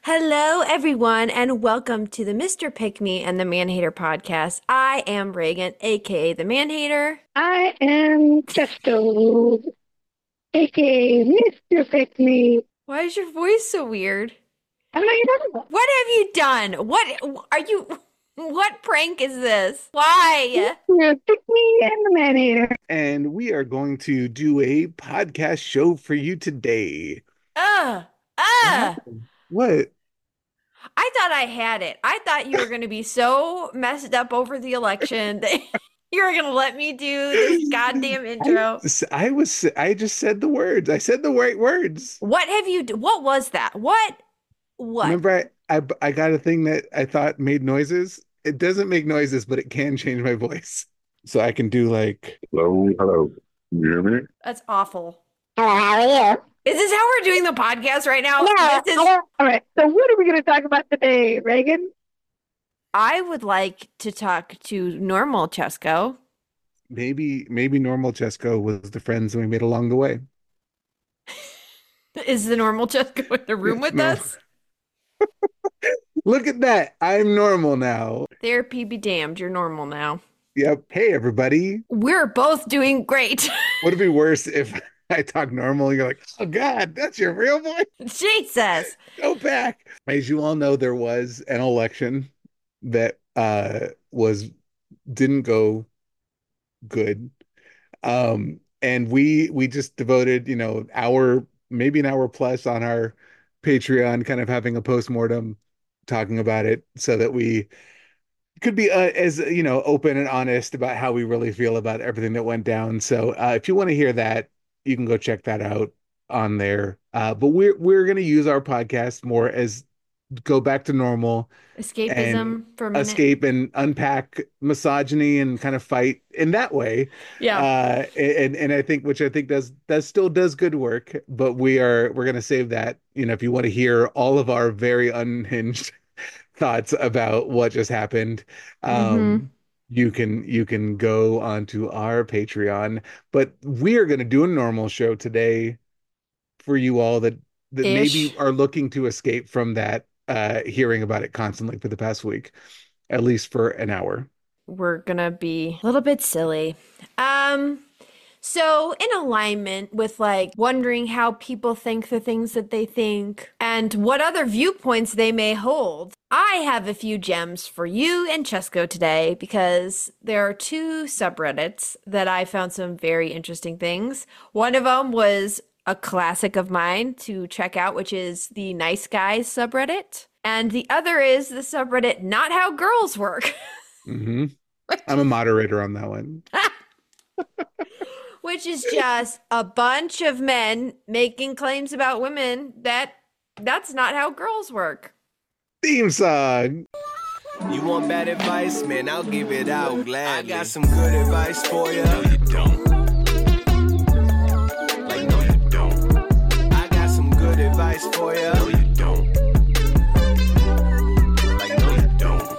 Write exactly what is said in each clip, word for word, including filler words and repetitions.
Hello, everyone, and welcome to the Mister Pick Me and the Man Hater podcast. I am Reagan, aka the Man Hater. I am Chesto, aka Mister Pick Me. Why is your voice so weird? I don't know what you're talking about. What have you done? What are you? What prank is this? Why? Mister Pick Me and the Man Hater. And we are going to do a podcast show for you today. Ugh, What ugh. happened? What? I thought I had it. I thought you were going to be so messed up over the election that you were going to let me do this goddamn intro. I, I was I just said the words. I said the right words. What have you? d- What was that? What? What? Remember I, I I got a thing that I thought made noises. It doesn't make noises, but it can change my voice. So I can do like Hello, hello. Can you hear me? That's awful. Hello, how are you? Is this how we're doing the podcast right now? No, This is, hello. All right. So, what are we going to talk about today, Reagan? I would like to talk to normal Chesco. maybe maybe normal Chesco was the friends we made along the way. Is the normal Chesco in the room with No. us? Look at that. I'm normal now. Therapy be damned, you're normal now. Yep. Hey everybody. We're both doing great. Would it be worse if I talk normal and you're like, oh God, that's your real voice? Jesus. Go back. As you all know, there was an election that uh was didn't go good. Um, and we we just devoted, you know, an hour, maybe an hour plus on our Patreon, kind of having a postmortem talking about it so that we could be uh, as you know open and honest about how we really feel about everything that went down. So uh, if you want to hear that, you can go check that out on there. Uh, but we're we're gonna use our podcast more as go back to normal and Escapism for a minute. escape and unpack misogyny and kind of fight in that way. Yeah. Uh, and and I think which I think does does still does good work. But we are we're gonna save that. You know, if you want to hear all of our very unhinged thoughts about what just happened, Mm-hmm. um, you can you can go onto our Patreon. But we are going to do a normal show today for you all that that maybe Ish. are looking to escape from that uh, hearing about it constantly for the past week, at least for an hour. We're gonna be a little bit silly. Um, so in alignment with like wondering how people think the things that they think and what other viewpoints they may hold, I have a few gems for you and Chesco today because there are two subreddits that I found some very interesting things. One of them was a classic of mine to check out, which is the Nice Guys subreddit. And the other is the subreddit Not How Girls Work. hmm I'm a moderator on that one. Which is just a bunch of men making claims about women that that's not how girls work. Theme song. You want bad advice, man? I'll give it out gladly. I got some good advice for you. No, you don't. Like, no, you don't. I got some good advice for you. No, you don't. Like, no, you don't.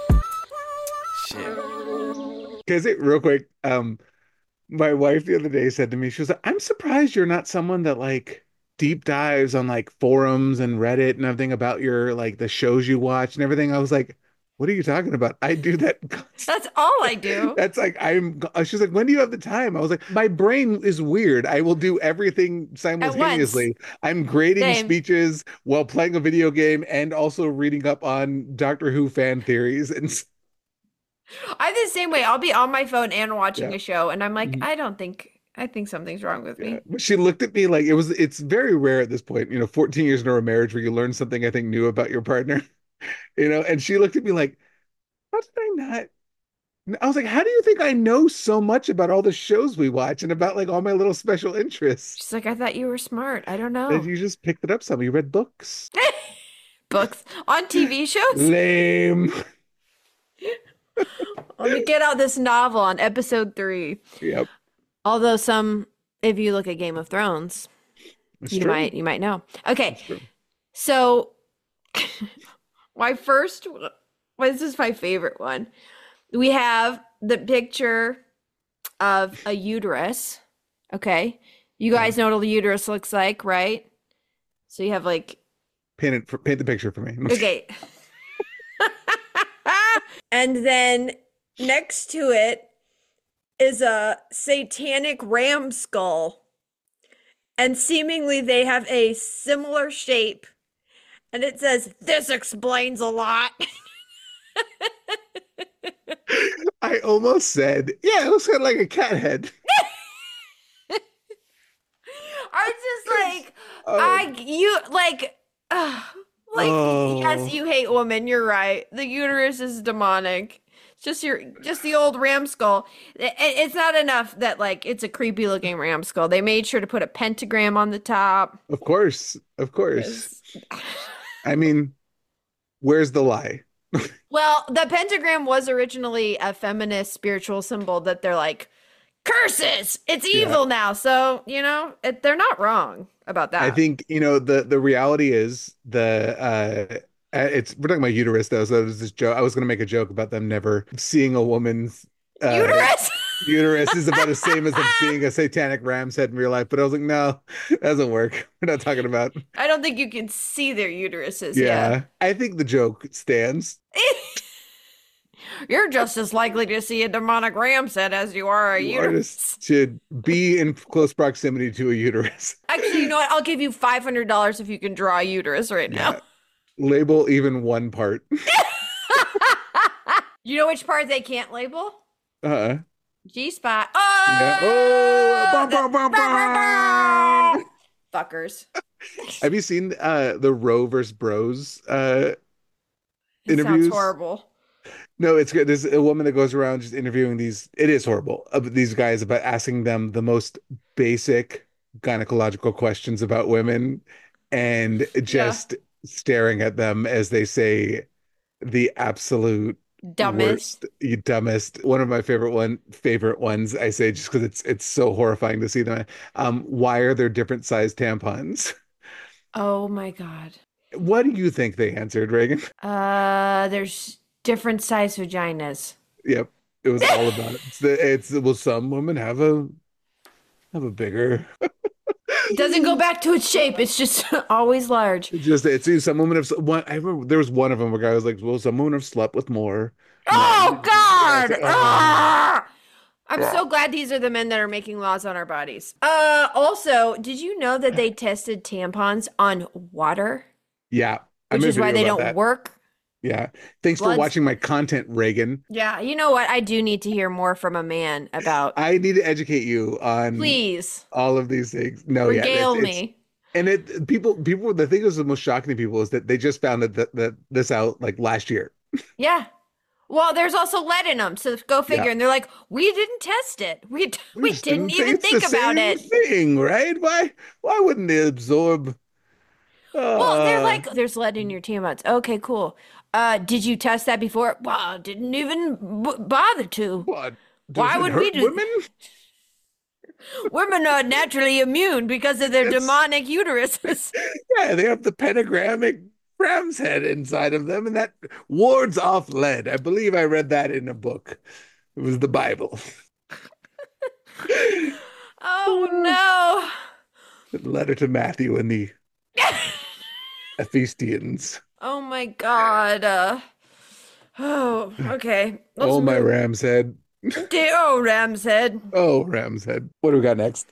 Shit. Because it real quick, um, my wife the other day said to me, she was like, I'm surprised you're not someone that like deep dives on like forums and Reddit and everything about your like the shows you watch and everything. I was like, what are you talking about? I do that constantly. That's all I do. That's like I'm she's like, when do you have the time? I was like, my brain is weird. I will do everything simultaneously. I'm grading Same. speeches while playing a video game and also reading up on Doctor Who fan theories. And I'm the same way. I'll be on my phone and watching Yeah. a show, and I'm like, Mhm. I don't think, I think something's wrong with Yeah. me. But she looked at me like it was it's very rare at this point, you know, fourteen years into a marriage where you learn something I think new about your partner, you know, and she looked at me like, how did I not? I was like, how do you think I know so much about all the shows we watch and about like all my little special interests? She's like, I thought you were smart. I don't That know. you just picked it up some. You read books. Books on T V shows. Lame. Let me get out this novel on episode three. Yep. Although some, if you look at Game of Thrones, It's you true. might, you might know. Okay, It's true. so my first, well, this is my favorite one. We have the picture of a uterus. Okay. You guys know what a uterus looks like, right? So you have like Paint it for, paint the picture for me. Okay. And then next to it is a satanic ram skull. And seemingly they have a similar shape. And it says, "This explains a lot." I almost said, yeah, it looks kind of like a cat head. I'm just like, Oh. I, you, like, uh, like, Oh. yes, you hate women. You're right. The uterus is demonic. It's just your, just the old ram skull. It, it's not enough that, like, it's a creepy looking ram skull. They made sure to put a pentagram on the top. Of course, of course. Yes. I mean, where's the lie? Well, the pentagram was originally a feminist spiritual symbol that they're like, curses, it's Yeah. evil now. So, you know, it, they're not wrong about that. I think, you know, the the reality is the uh uh, it's we're talking about uterus though, so there's this joke. I was gonna make a joke about them never seeing a woman's uh, Uterus? uterus is about the same as them seeing a satanic ram's head in real life, but I was like, no, that doesn't work. We're not talking about. I don't think you can see their uteruses. Yeah, Yeah. I think the joke stands. You're just as likely to see a demonic ram's head as you are a You are uterus. just should be in close proximity to a uterus. Actually, you know what? I'll give you five hundred dollars if you can draw a uterus right now. Yeah. Label even one part. You know which part they can't label? Uh-uh. G-spot. Oh! Yeah. Oh, bum, bum, bum, bum. Fuckers. Have you seen uh the Roe versus Bros uh It interviews? sounds horrible. No, it's good. There's a woman that goes around just interviewing these. It is horrible. Uh, these guys about asking them the most basic gynecological questions about women, and just staring at them as they say the absolute Dumbest. worst, you dumbest. One of my favorite one favorite ones. I say just because it's it's so horrifying to see them. Um, why are there different sized tampons? Oh my God. What do you think they answered, Reagan? Uh, there's different size vaginas. Yep, it was all about it. It's, the, it's well, some women have a have a bigger. It doesn't go back to its shape. It's just always large. It's just it's some women have one. I remember there was one of them where a guy was like, "Well, some women have slept with more." Oh God! Oh. Ah! I'm so glad these are the men that are making laws on our bodies. Uh, also, did you know that they tested tampons on water, Yeah, I which made a is why video they about don't that. work? Yeah, thanks for Bloods- watching my content, Reagan. Yeah, you know what? I do need to hear more from a man about. I need to educate you on Please all of these things. No, yeah, regale it's- it's- me. And it people people the thing that's the most shocking to people is that they just found that, that, that this out like last year. Yeah. Well, there's also lead in them, so go figure. Yeah. And they're like, we didn't test it. We we just didn't even it's think the about same it. thing, right? Why why wouldn't they absorb? Well, they're Uh, like, there's lead in your tampons. Okay, cool. Uh, did you test that before? Well, didn't even b- bother to. what? Why Does it would we hurt do- women? Women are naturally immune because of their It's- demonic uteruses. Yeah, they have the pentagrammic ram's head inside of them, and that wards off lead. I believe I read that in a book. It was the Bible. Oh no. The letter to Matthew and the Ephesians. Oh my God. Uh, oh, okay. Let's Oh, my move- ram's head. Dear oh, Ram's head. Oh, ram's head. What do we got next?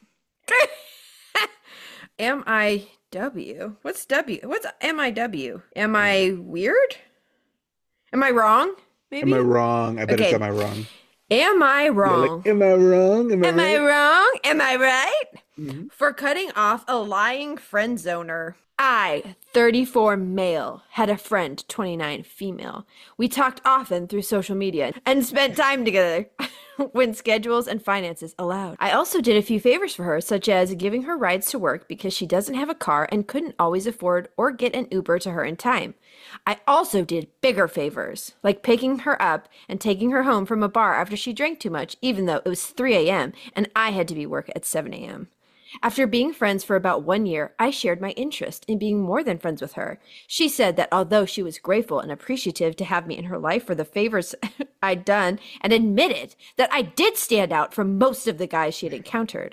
M I W. What's W? What's M I W? Am I weird? Am I wrong? Maybe. Am I wrong? I bet Okay. it's am I wrong? Am I Yeah, wrong? like, am I wrong? Am I Am I right? wrong? Am I right? Mhm. For cutting off a lying friend zoner. I, thirty-four male, had a friend, twenty-nine female. We talked often through social media and spent time together when schedules and finances allowed. I also did a few favors for her, such as giving her rides to work because she doesn't have a car and couldn't always afford or get an Uber to her in time. I also did bigger favors, like picking her up and taking her home from a bar after she drank too much, even though it was three a.m. and I had to be work at seven a.m. After being friends for about one year, I shared my interest in being more than friends with her. She said that although she was grateful and appreciative to have me in her life for the favors I'd done, and admitted that I did stand out from most of the guys she had encountered.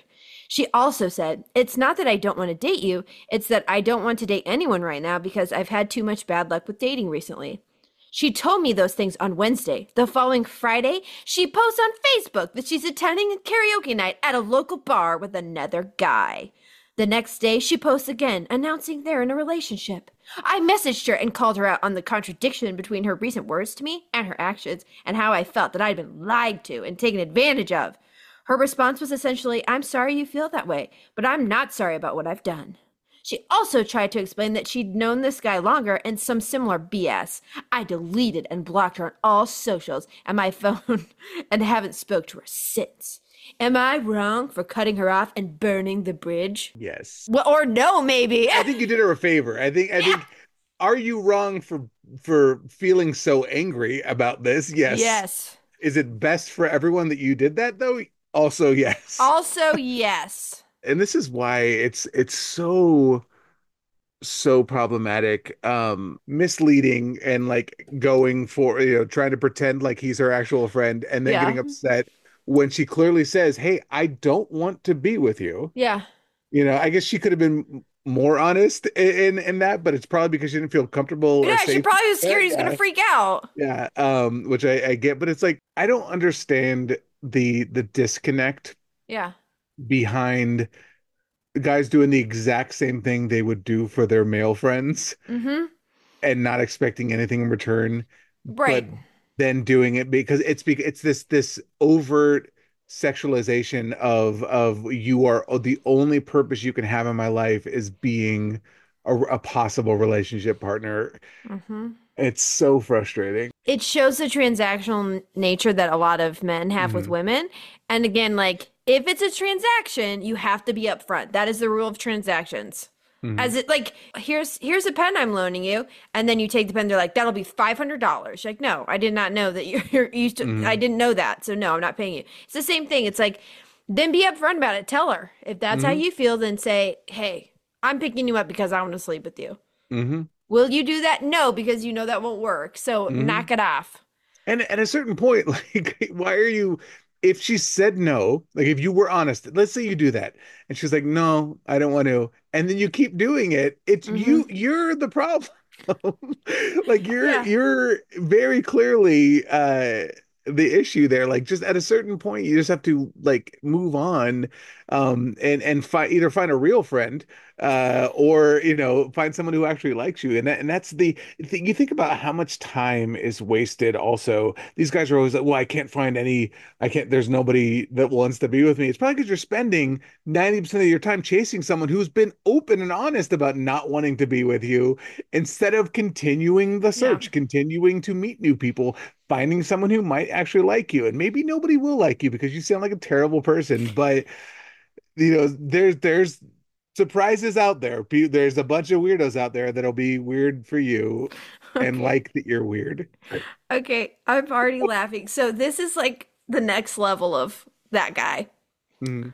She also said, "It's not that I don't want to date you, it's that I don't want to date anyone right now because I've had too much bad luck with dating recently." She told me those things on Wednesday. The following Friday, she posts on Facebook that she's attending a karaoke night at a local bar with another guy. The next day, she posts again, announcing they're in a relationship. I messaged her and called her out on the contradiction between her recent words to me and her actions, and how I felt that I'd been lied to and taken advantage of. Her response was essentially, "I'm sorry you feel that way, but I'm not sorry about what I've done." She also tried to explain that she'd known this guy longer and some similar B S. I deleted and blocked her on all socials and my phone and haven't spoke to her since. Am I wrong for cutting her off and burning the bridge? Yes. Well, or no, maybe. I think you did her a favor. I think I think are you wrong for for feeling so angry about this? Yes. Yes. Is it best for everyone that you did that though? Also, yes. Also, yes. And this is why it's it's so so problematic, um, misleading, and like going for, you know, trying to pretend like he's her actual friend and then Yeah. getting upset when she clearly says, "Hey, I don't want to be with you." Yeah. You know, I guess she could have been more honest in in, in that, but it's probably because she didn't feel comfortable. or Yeah, she safe. probably was scared he's Yeah. going to freak out. Yeah, um, which I, I get, but it's like I don't understand the the disconnect Yeah. behind guys doing the exact same thing they would do for their male friends Mm-hmm. and not expecting anything in return, Right. but then doing it because it's because it's this this overt sexualization of of you are the only purpose you can have in my life is being a, a possible relationship partner. Mm-hmm. It's so frustrating. It shows the transactional n- nature that a lot of men have with Mhm. women. And again, like, if it's a transaction, you have to be upfront. That is the rule of transactions. Mhm. As it like, here's here's a pen I'm loaning you, and then you take the pen. They're like, that'll be five hundred dollars. Like, no, I did not know that you're, you're used to. Mhm. I didn't know that, so no, I'm not paying you. It's the same thing. It's like, then be upfront about it. Tell her if that's how Mhm. you feel. Then say, hey, I'm picking you up because I want to sleep with you. Mhm. Will you do that? No, because you know that won't work. So Mhm. knock it off. And at a certain point, like, why are you, if she said no, like if you were honest, let's say you do that, and she's like, "No, I don't want to," and then you keep doing it, it's you, you're the problem. Like you're Yeah. you're very clearly uh the issue there. Like just at a certain point, you just have to like move on, um, and and find either find a real friend, uh, or you know, find someone who actually likes you. And that, and that's the thing. You think about how much time is wasted. Also, these guys are always like, "Well, I can't find any. I can't. There's nobody that wants to be with me." It's probably because you're spending ninety percent of your time chasing someone who's been open and honest about not wanting to be with you, instead of continuing the search, continuing to meet new people, finding someone who might actually like you. And maybe nobody will like you because you sound like a terrible person, but you know, there's there's surprises out there. Pe- There's a bunch of weirdos out there that'll be weird for you and Okay. like that you're weird. Okay, I'm already laughing. So this is like the next level of that guy. Mhm.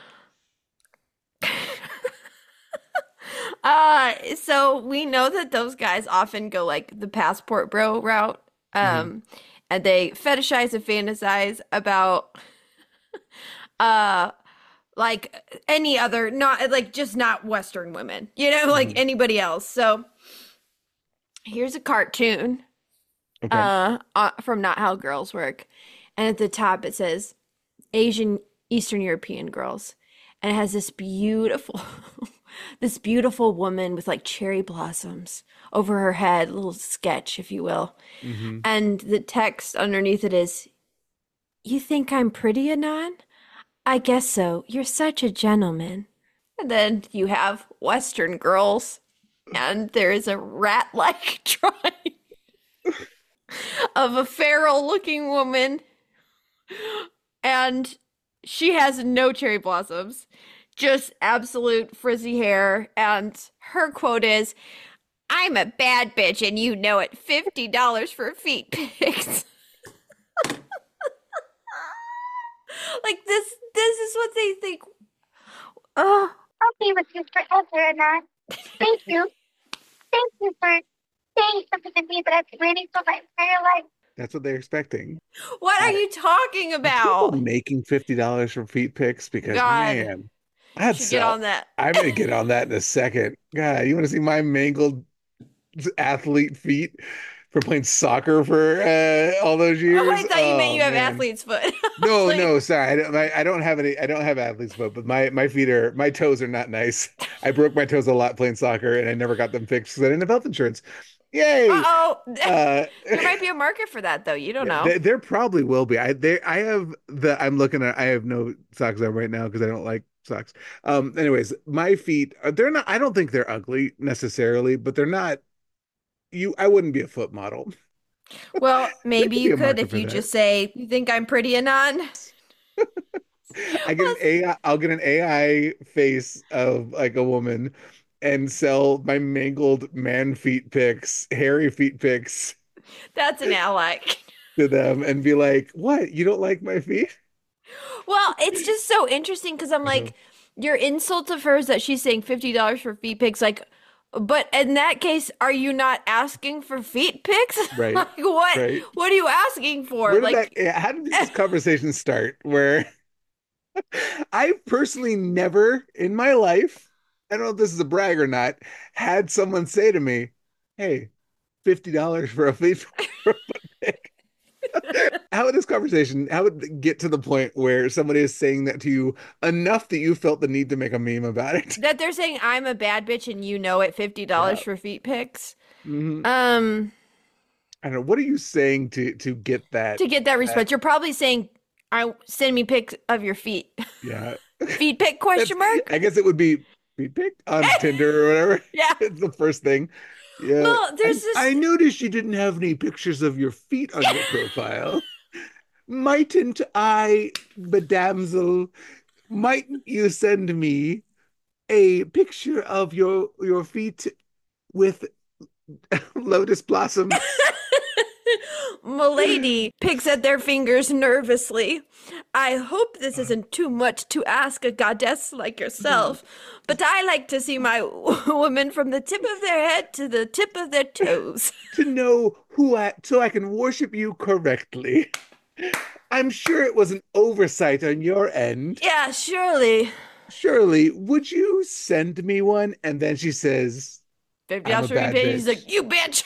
Uh, so we know that those guys often go like the passport bro route. Um, and they fetishize and fantasize about uh like any other, not like just not Western women, you know, like Mhm. anybody else. So here's a cartoon Okay. uh, uh from Not How Girls Work, and at the top it says Asian Eastern European girls, and it has this beautiful this beautiful woman with like cherry blossoms over her head, a little sketch if you will, Mhm. and the text underneath it is, "You think I'm pretty, Anon? I guess so. You're such a gentleman." And then you have Western girls, and there is a rat-like drawing of a feral-looking woman, and she has no cherry blossoms, just absolute frizzy hair, and her quote is, "I'm a bad bitch and you know it. fifty dollars for feet pics." Like this this is what they think. Oh, I'll be with you forever, Anon. Thank you. Thank you for saying something to me that I've been waiting for my entire life. That's what they're expecting. what are God. you talking Are about? people making fifty dollars for feet pics? Because God. man, I'd Should get sell. on that. I'm gonna get on that in a second. God, you want to see my mangled athlete feet for playing soccer for uh, all those Oh, years? I thought you meant Oh you have man. athlete's foot. I was No, like, no, sorry. I don't, I, I don't have any. I don't have athlete's foot, but my my feet are my toes are not nice. I broke my toes a lot playing soccer, and I never got them fixed because I didn't have health insurance. Yay! uh-oh. Uh, There might be a market for that though. You don't know. there, there probably will be. I there I have the. I'm looking at. I have no socks on right now because I don't like socks. Um. Anyways, my feet. are- They're not. I don't think they're ugly necessarily, but they're not. You. I wouldn't be a foot model. Well, There maybe could be you a could market if for you that. just say, "You think I'm pretty, Anon?" I get an A I, I'll get an A I face of like a woman and sell my mangled man feet pics, hairy feet pics That's an ally. to them and be like, "What? You don't like my feet?" Well, it's just so interesting because I'm Uh-huh. like, your insult of hers that she's saying fifty dollars for feet pics, like, but in that case, are you not asking for feet pics? Right, Like, what? right. What are you asking for? Where did that, Like, yeah, how did this conversation start? Where I personally never in my life, I don't know if this is a brag or not, had someone say to me, "Hey, fifty dollars for a feet for a foot pic." How would this conversation, how would it get to the point where somebody is saying that to you enough that you felt the need to make a meme about it? that they're saying I'm a bad bitch and you know it, fifty dollars Yeah. for feet pics. hmm Um, I don't know. What are you saying to to get that? to get that that respect, you're probably saying, I send me pics of your feet. yeah. Feet pic That's, question mark? I guess it would be be picked on Tinder or whatever. Yeah. It's the first thing. Yeah. Well, I, there's this. I noticed you didn't have any pictures of your feet on your profile. Mightn't I, bedamsel, mightn't you send me a picture of your your feet with lotus blossom? Milady picks at their fingers nervously. I hope this isn't too much to ask a goddess like yourself, but I like to see my women from the tip of their head to the tip of their toes. To know who I so I can worship you correctly. I'm sure it was an oversight on your end. Yeah, surely. Surely, would you send me one? And then she says, fifty I'm a dollars for you bad pay. He's bitch. like, you bitch.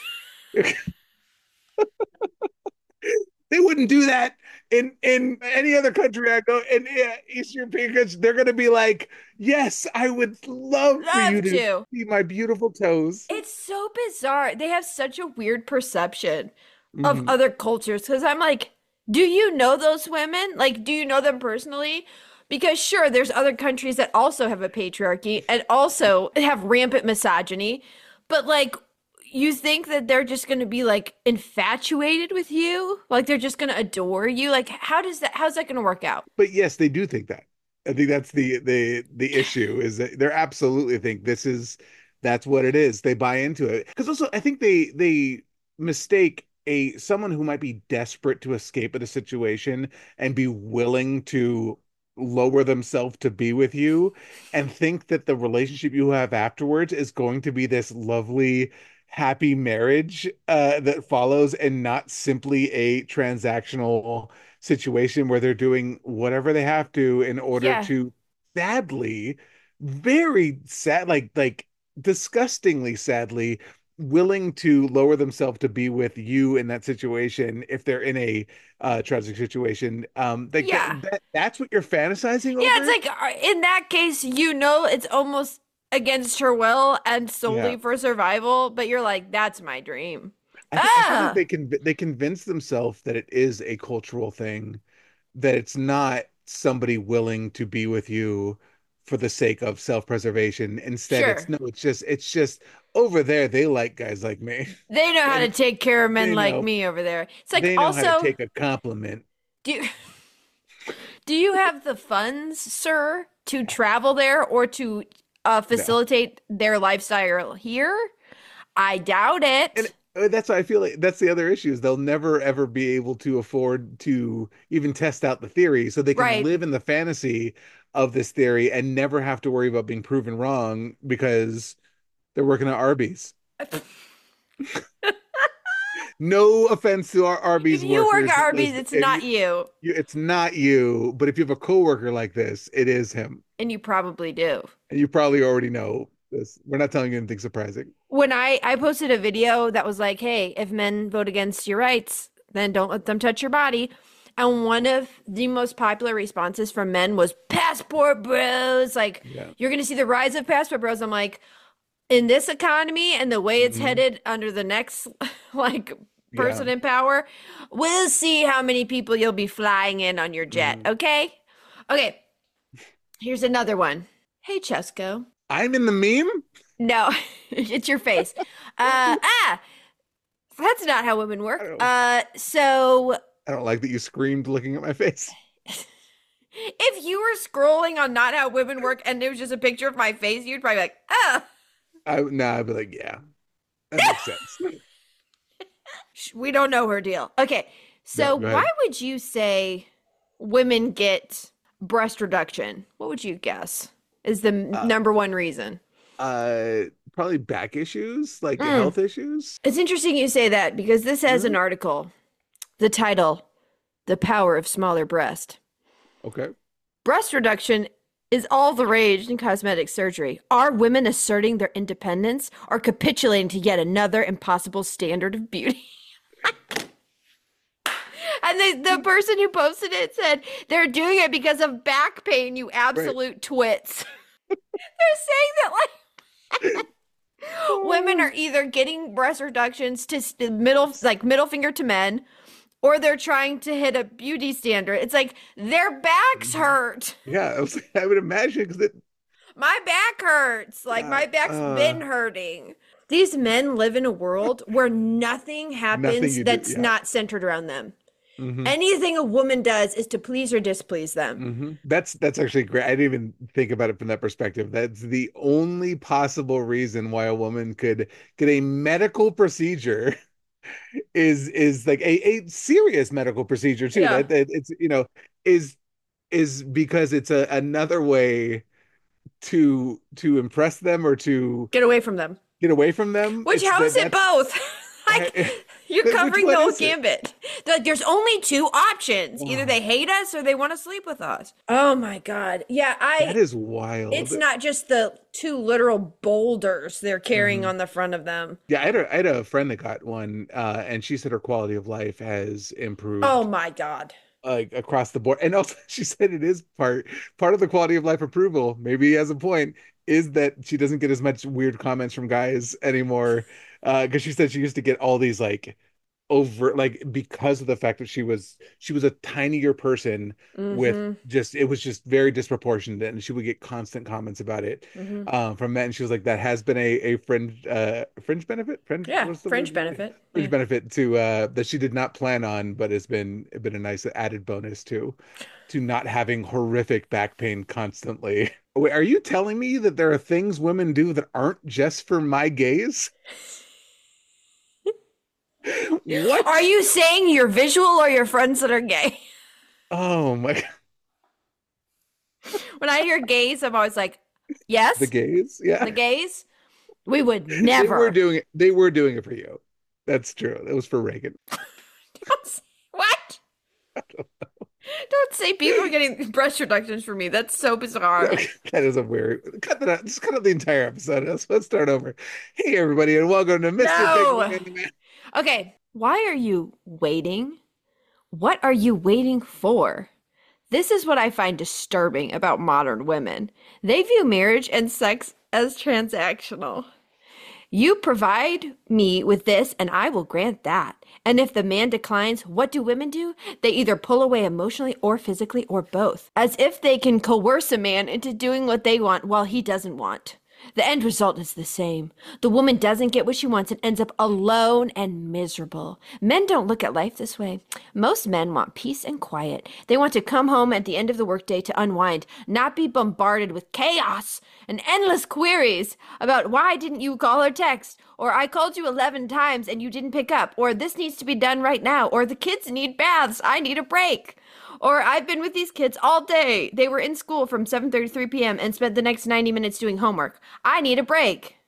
They wouldn't do that in in any other country I go in, yeah, East European countries. They're gonna be like, yes, I would love for you Love to to. see my beautiful toes. It's so bizarre. They have such a weird perception of Mhm. other cultures because I'm like, do you know those women? Like, do you know them personally? Because sure, there's other countries that also have a patriarchy and also have rampant misogyny, but like, you think that they're just going to be like infatuated with you? Like they're just going to adore you? Like, how does that, how's that going to work out? But yes, they do think that. I think that's the the the issue is that they're absolutely think this is that's what it is. They buy into it. Because also I think they they mistake a someone who might be desperate to escape at a situation and be willing to lower themselves to be with you and think that the relationship you have afterwards is going to be this lovely happy marriage uh that follows and not simply a transactional situation where they're doing whatever they have to in order Yeah. to sadly very sad like like disgustingly sadly willing to lower themselves to be with you in that situation if they're in a uh tragic situation um like Yeah. that, that that's what you're fantasizing Yeah, over. it's like uh, in that case, you know, it's almost against her will and solely Yeah. for survival, but you're like, that's my dream. I, th- I feel like Ah, they can they convince themselves that it is a cultural thing, that it's not somebody willing to be with you for the sake of self-preservation. Instead, it's sure. no, it's just it's just over there they like guys like me. They know how to And take care of men they like know me over there. It's like they know how to also, take a compliment. do you, do you have the funds, sir, to travel there or to uh, No. facilitate their lifestyle here? I doubt And it. uh, that's why I feel like that's the other issue is they'll never ever be able to afford to even test out the theory. So they can Right. live in the fantasy of this theory and never have to worry about being proven wrong because they're working at Arby's. No offense to our Arby's If you work workers. at Arby's, Listen, it's if not you, you. you, it's not you. But if you have a coworker like this, it is him, And you probably do. and you probably already know this. We're not telling you anything surprising. When I I posted a video that was like, "Hey, if men vote against your rights, then don't let them touch your body." And one of the most popular responses from men was passport bros. Like, Yeah. you're going to see the rise of passport bros. I'm like, in this economy and the way it's Mhm. headed under the next like person Yeah. in power, we'll see how many people you'll be flying in on your jet. Mhm. Okay. Okay. Here's another one. Hey, Chesco. I'm in the meme. No, it's your face. Uh, ah, that's not how women work. I don't- Uh, so I don't like that you screamed looking at my face. if you were scrolling on Not How Women Work and it was just a picture of my face, you'd probably be like, oh, I nah, I'd be like, yeah, that makes sense. sh- we don't know her deal. Okay, so go ahead. why would you say women get breast reduction? What would you guess is the m- Uh, number one reason? Uh, probably back issues, like Mm. health issues. It's interesting you say that because this has an article, the title, The Power of Smaller Breast. Okay. Breast reduction is all the rage in cosmetic surgery. Are women asserting their independence or capitulating to yet another impossible standard of beauty? And the, the person who posted it said they're doing it because of back pain, you absolute twits. They're saying that like women are either getting breast reductions to s- middle like middle finger to men, or they're trying to hit a beauty standard. It's like their backs hurt. Yeah, I was like, I would imagine because it. My back hurts. Like my Yeah, back's uh. been hurting. These men live in a world where nothing happens you do, that's yeah. not centered around them. Mhm. Anything a woman does is to please or displease them. Mhm. That's that's actually great. I didn't even think about it from that perspective. That's the only possible reason why a woman could get a medical procedure is is like a, a serious medical procedure too. Yeah. That, that it's you know is is because it's a another way to to impress them or to Get away from them. get away from them. Which It's how that- is it that's- both? Like you're Which covering one the whole is it? gambit. Like there's only two options. Either they hate us or they want to sleep with us. Oh my god. Yeah, I That is wild. it's not just the two literal boulders they're carrying Mhm. on the front of them. Yeah, I had a, I had a friend that got one, uh, and she said her quality of life has improved. Oh my god. Like across the board. And also she said it is part part of the quality of life approval, maybe he has a point, is that she doesn't get as much weird comments from guys anymore. Uh, because she said she used to get all these like over like because of the fact that she was she was a tinier person with Mhm, just it was just very disproportionate, and she would get constant comments about it mhm. um from men. She was like that has been a a fringe uh fringe benefit fringe Yeah, what's the fringe word? benefit. Fringe Yeah. benefit to uh that she did not plan on, but it's been been a nice added bonus to to not having horrific back pain constantly. Wait, are you telling me that there are things women do that aren't just for my gaze? What? Are you saying you're visual or your friends that are gay? Oh my God. When I hear gays, I'm always like, yes, The gaze? Yeah. the gays. We would They never. were doing it. They were doing it for you. That's true. It was for Reagan. Don't say- what? Don't say people are getting breast reductions for me. That's so bizarre. That is a weird. Cut that out. Just cut out the entire episode. Let's, let's start over. Hey, everybody, and welcome to Mister No. Big Man and the Man. Okay, why are you waiting? What are you waiting for? This is what I find disturbing about modern women. They view marriage and sex as transactional. You provide me with this, and I will grant that. And if the man declines, what do women do? They either pull away emotionally or physically or both, as if they can coerce a man into doing what they want while he doesn't want. The end result is the same. The woman doesn't get what she wants and ends up alone and miserable. Men don't look at life this way. Most men want peace and quiet. They want to come home at the end of the workday to unwind, not be bombarded with chaos and endless queries about why didn't you call or text, or I called you eleven times and you didn't pick up, or this needs to be done right now, or the kids need baths, I need a break. Or I've been with these kids all day. They were in school from seven thirty to three p.m. and spent the next ninety minutes doing homework. I need a break.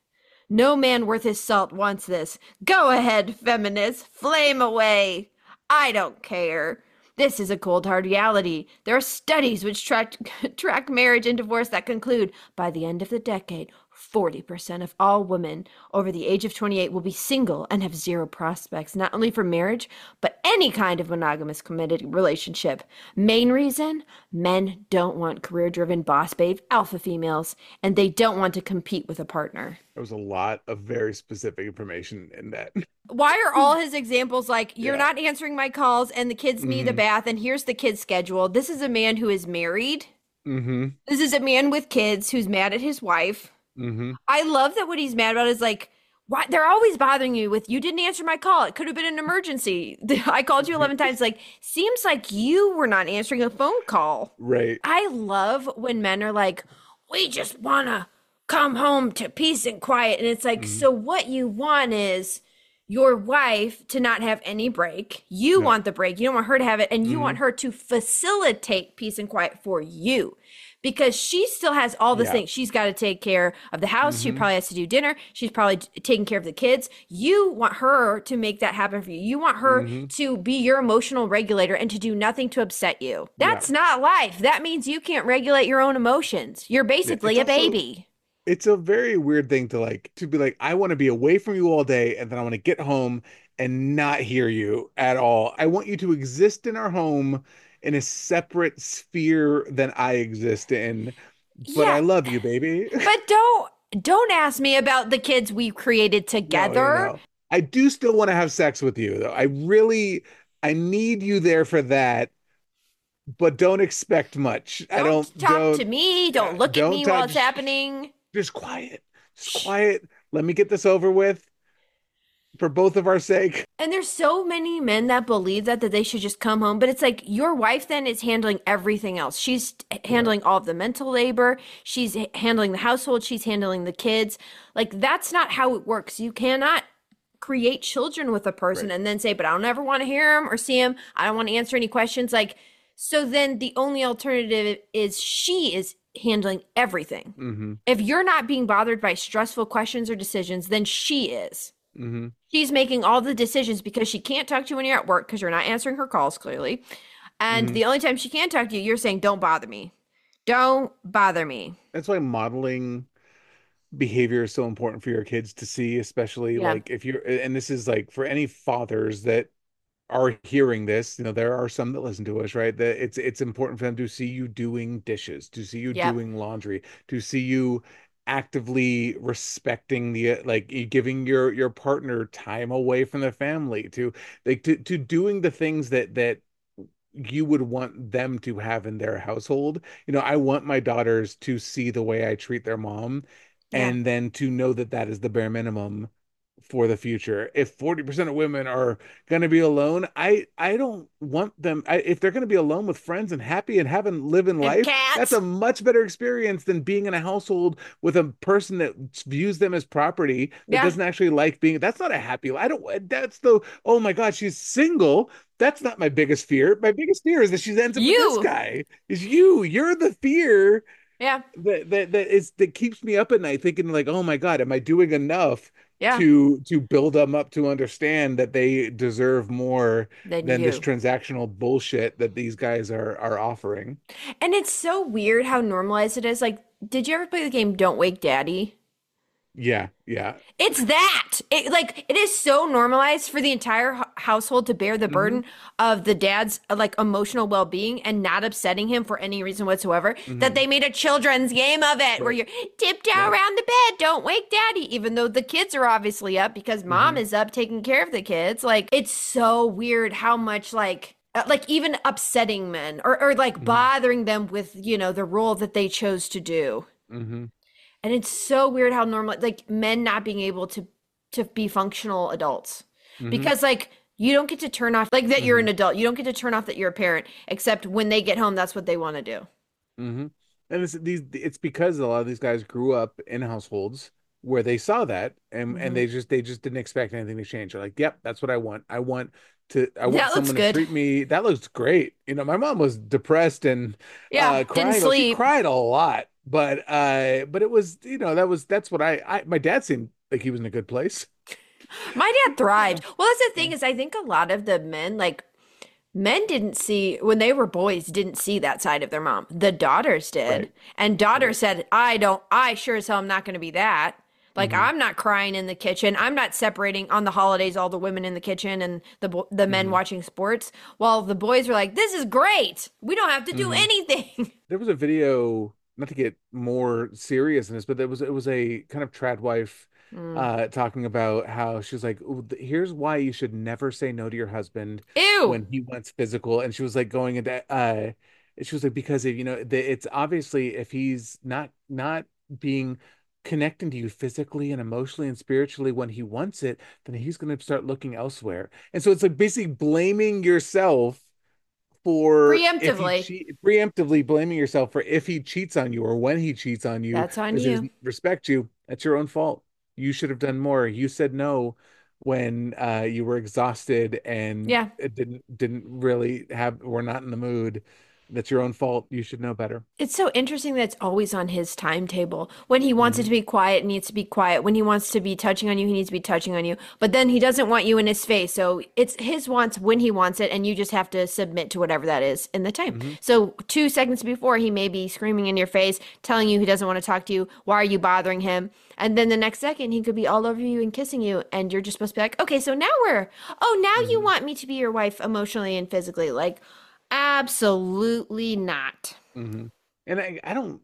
No man worth his salt wants this. Go ahead, feminists. Flame away. I don't care. This is a cold hard reality. There are studies which track, track marriage and divorce that conclude by the end of the decade, forty percent of all women over the age of twenty-eight will be single and have zero prospects, not only for marriage, but any kind of monogamous committed relationship. Main reason? Men don't want career-driven boss babe alpha females, and they don't want to compete with a partner. There was a lot of very specific information in that. Why are all his examples like, you're Yeah. not answering my calls and the kids need a Mhm. bath and here's the kid's schedule? This is a man who is married. Mm-hmm. This is a man with kids who's mad at his wife. Mm-hmm. I love that what he's mad about is like, why they're always bothering you with, you didn't answer my call. It could have been an emergency. I called you eleven times. Like, seems like you were not answering a phone call. Right. I love when men are like, we just want to come home to peace and quiet. And it's like, Mhm. so what you want is your wife to not have any break. You No. want the break. You don't want her to have it. And you Mhm. want her to facilitate peace and quiet for you. Because she still has all the Yeah. things. She's got to take care of the house. She Mhm. probably has to do dinner. She's probably t- taking care of the kids. You want her to make that happen for you. You want her Mhm. to be your emotional regulator and to do nothing to upset you. That's not life. That means you can't regulate your own emotions. You're basically a it's also- baby. It's a very weird thing to like to be like, I want to be away from you all day, and then I want to get home and not hear you at all. I want you to exist in our home in a separate sphere than I exist in. But Yeah. I love you, baby. But don't don't ask me about the kids we created No, no, together. no. I do still want to have sex with you, though. I really, I need you there for that, but don't expect much. I Don't don't talk don't to me. Don't look at don't me while touch- it's happening. Just quiet. Just quiet. Let me get this over with for both of our sake. And there's so many men that believe that that they should just come home, but it's like your wife then is handling everything else. She's handling all of the mental labor, she's h- handling the household, she's handling the kids. Like that's not how it works. You cannot create children with a person Right. and then say, "But I don't ever want to hear him or see him. I don't want to answer any questions." Like so then the only alternative is she is handling everything. Mm-hmm. If you're not being bothered by stressful questions or decisions, then she is. Mm-hmm. She's making all the decisions because she can't talk to you when you're at work because you're not answering her calls clearly. And Mhm. the only time she can talk to you, you're saying, don't bother me. Don't bother me. That's why modeling behavior is so important for your kids to see, especially Yeah. like if you're, and this is like for any fathers that are hearing this, you know, there are some that listen to us, right? That it's it's important for them to see you doing dishes, to see you Yep. doing laundry, to see you actively respecting the uh, like you giving your your partner time away from the family, to like to to doing the things that that you would want them to have in their household. You know, I want my daughters to see the way I treat their mom, Yeah. and then to know that that is the bare minimum for the future. If forty percent of women are going to be alone, I I don't want them I, if they're going to be alone with friends and happy and having living And life, cats. that's a much better experience than being in a household with a person that views them as property, that Yeah. doesn't actually like being. That's not a happy. I don't. That's the. Oh my God, she's single. That's not my biggest fear. My biggest fear is that she ends up with You. this guy. Is you. You're the fear Yeah. that that that is that keeps me up at night thinking like, oh my God, am I doing enough Yeah. to to build them up to understand that they deserve more Then than you. this transactional bullshit that these guys are are offering? And it's so weird how normalized it is. Like, did you ever play the game Don't Wake Daddy? Yeah, yeah. It's that. It like it is so normalized for the entire h- household to bear the Mm-hmm. burden of the dad's uh, like emotional well-being and not upsetting him for any reason whatsoever that they made a children's game of it where Mm-hmm. Right. you're tiptoe Right. around the bed, don't wake daddy, even though the kids are obviously up because mom Mhm. is up taking care of the kids. Like it's so weird how much like uh, like even upsetting men or or like Mhm. bothering them with, you know, the role that they chose to do. Mm-hmm. And it's so weird how normal, like men not being able to to be functional adults Mm-hmm. because like you don't get to turn off like that you're an adult. You don't get to turn off that you're a parent, except when they get home, that's what they want to do. Mm-hmm. And it's these it's because a lot of these guys grew up in households where they saw that and Mhm. and they just they just didn't expect anything to change. They're like, yep, that's what I want. I want to I want That looks someone to good. treat me. That looks great. You know, my mom was depressed and Yeah, uh didn't crying. She sleep. cried a lot, but uh but it was, you know, that was that's what I I my dad seemed like he was in a good place. My dad thrived. Well, that's the thing is I think a lot of the men, like men didn't see when they were boys, didn't see that side of their mom. The daughters did. Right. And daughters said, I don't, I sure as hell am not going to be that. Like Mm-hmm. I'm not crying in the kitchen. I'm not separating on the holidays all the women in the kitchen and the bo- the men Mm-hmm. watching sports. While the boys were like, "This is great. We don't have to do Mhm. anything." There was a video, not to get more serious in this, but there was it was a kind of trad wife Mm. uh talking about how she was like, "Ooh, th- here's why you should never say no to your husband Ew. when he wants physical." And she was like going into uh she was like, because if you know the, it's obviously if he's not not being connecting to you physically and emotionally and spiritually when he wants it, then he's going to start looking elsewhere. And so it's like basically blaming yourself for if he Preemptively. cheat, preemptively blaming yourself for if he cheats on you or when he cheats on you That's on because he you. doesn't respect you. That's your own fault. You should have done more. You said no when uh you were exhausted and Yeah. it didn't didn't really have were not in the mood. That's your own fault. You should know better. It's so interesting that it's always on his timetable. When he wants it to Mhm. be quiet, it needs to be quiet. When he wants to be touching on you, he needs to be touching on you. But then he doesn't want you in his face. So it's his wants when he wants it, and you just have to submit to whatever that is in the time. Mhm. So two seconds before, he may be screaming in your face, telling you he doesn't want to talk to you. Why are you bothering him? And then the next second, he could be all over you and kissing you, and you're just supposed to be like, okay, so now we're, oh, now you Mhm. want me to be your wife emotionally and physically. Like, absolutely not. hmm And I, I don't,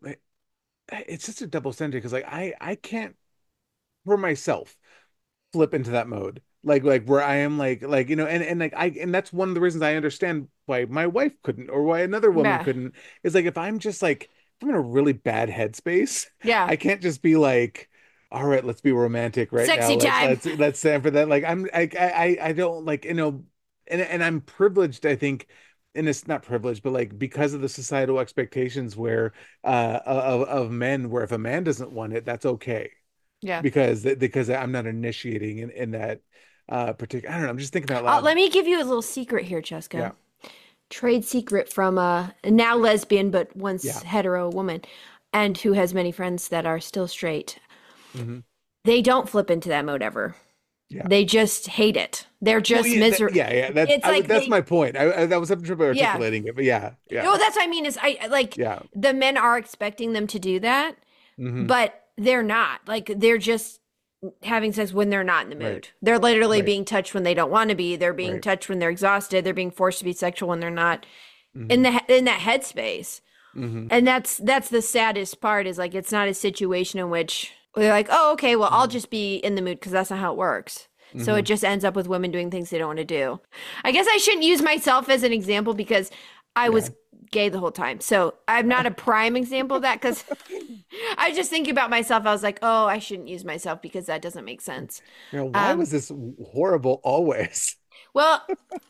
it's just a double standard because like I, I can't for myself flip into that mode. Like like where I am like like you know and and like I and that's one of the reasons I understand why my wife couldn't or why another woman Yeah. couldn't is like if I'm just like if I'm in a really bad headspace, Yeah. I can't just be like, all right, let's be romantic right now. Sexy Let's time. let's let's stand for that. Like I'm I I I don't like you know and and I'm privileged, I think, and it's not privileged, but like because of the societal expectations where uh of of men where if a man doesn't want it, that's okay Yeah. because because I'm not initiating in, in that uh particular I don't know, I'm just thinking out Uh, loud. let me give you a little secret here, Yeah. Cheska. Trade secret from a now lesbian, but once Yeah. hetero woman, and who has many friends that are still straight. hmm They don't flip into that mode ever. Yeah. They just hate it. They're Well, just yeah, that- miserable. yeah, yeah, that's It's I, like that's they- my point. I, I that was having trouble Yeah. articulating it, but yeah, yeah, No, that's what I mean is I I- like yeah. the men are expecting them to do that, hmm but they're not. Like they're just having sex when they're not in the mood. Right. They're literally Right. being touched when they don't want to be. They're being Right. touched when they're exhausted. They're being forced to be sexual when they're not hmm in the he- in that headspace. hmm And that's that's the saddest part is like it's not a situation in which they're like, "Oh, okay, well, I'll just be in the mood because that's not how it works." So Mhm. it just ends up with women doing things they don't want to do. I guess I shouldn't use myself as an example because I was gay the whole time. So I'm not a prime example of that because I was just thinking about myself. I was like, "Oh, I shouldn't use myself because that doesn't make sense." You know, why Um, was this horrible always? Well,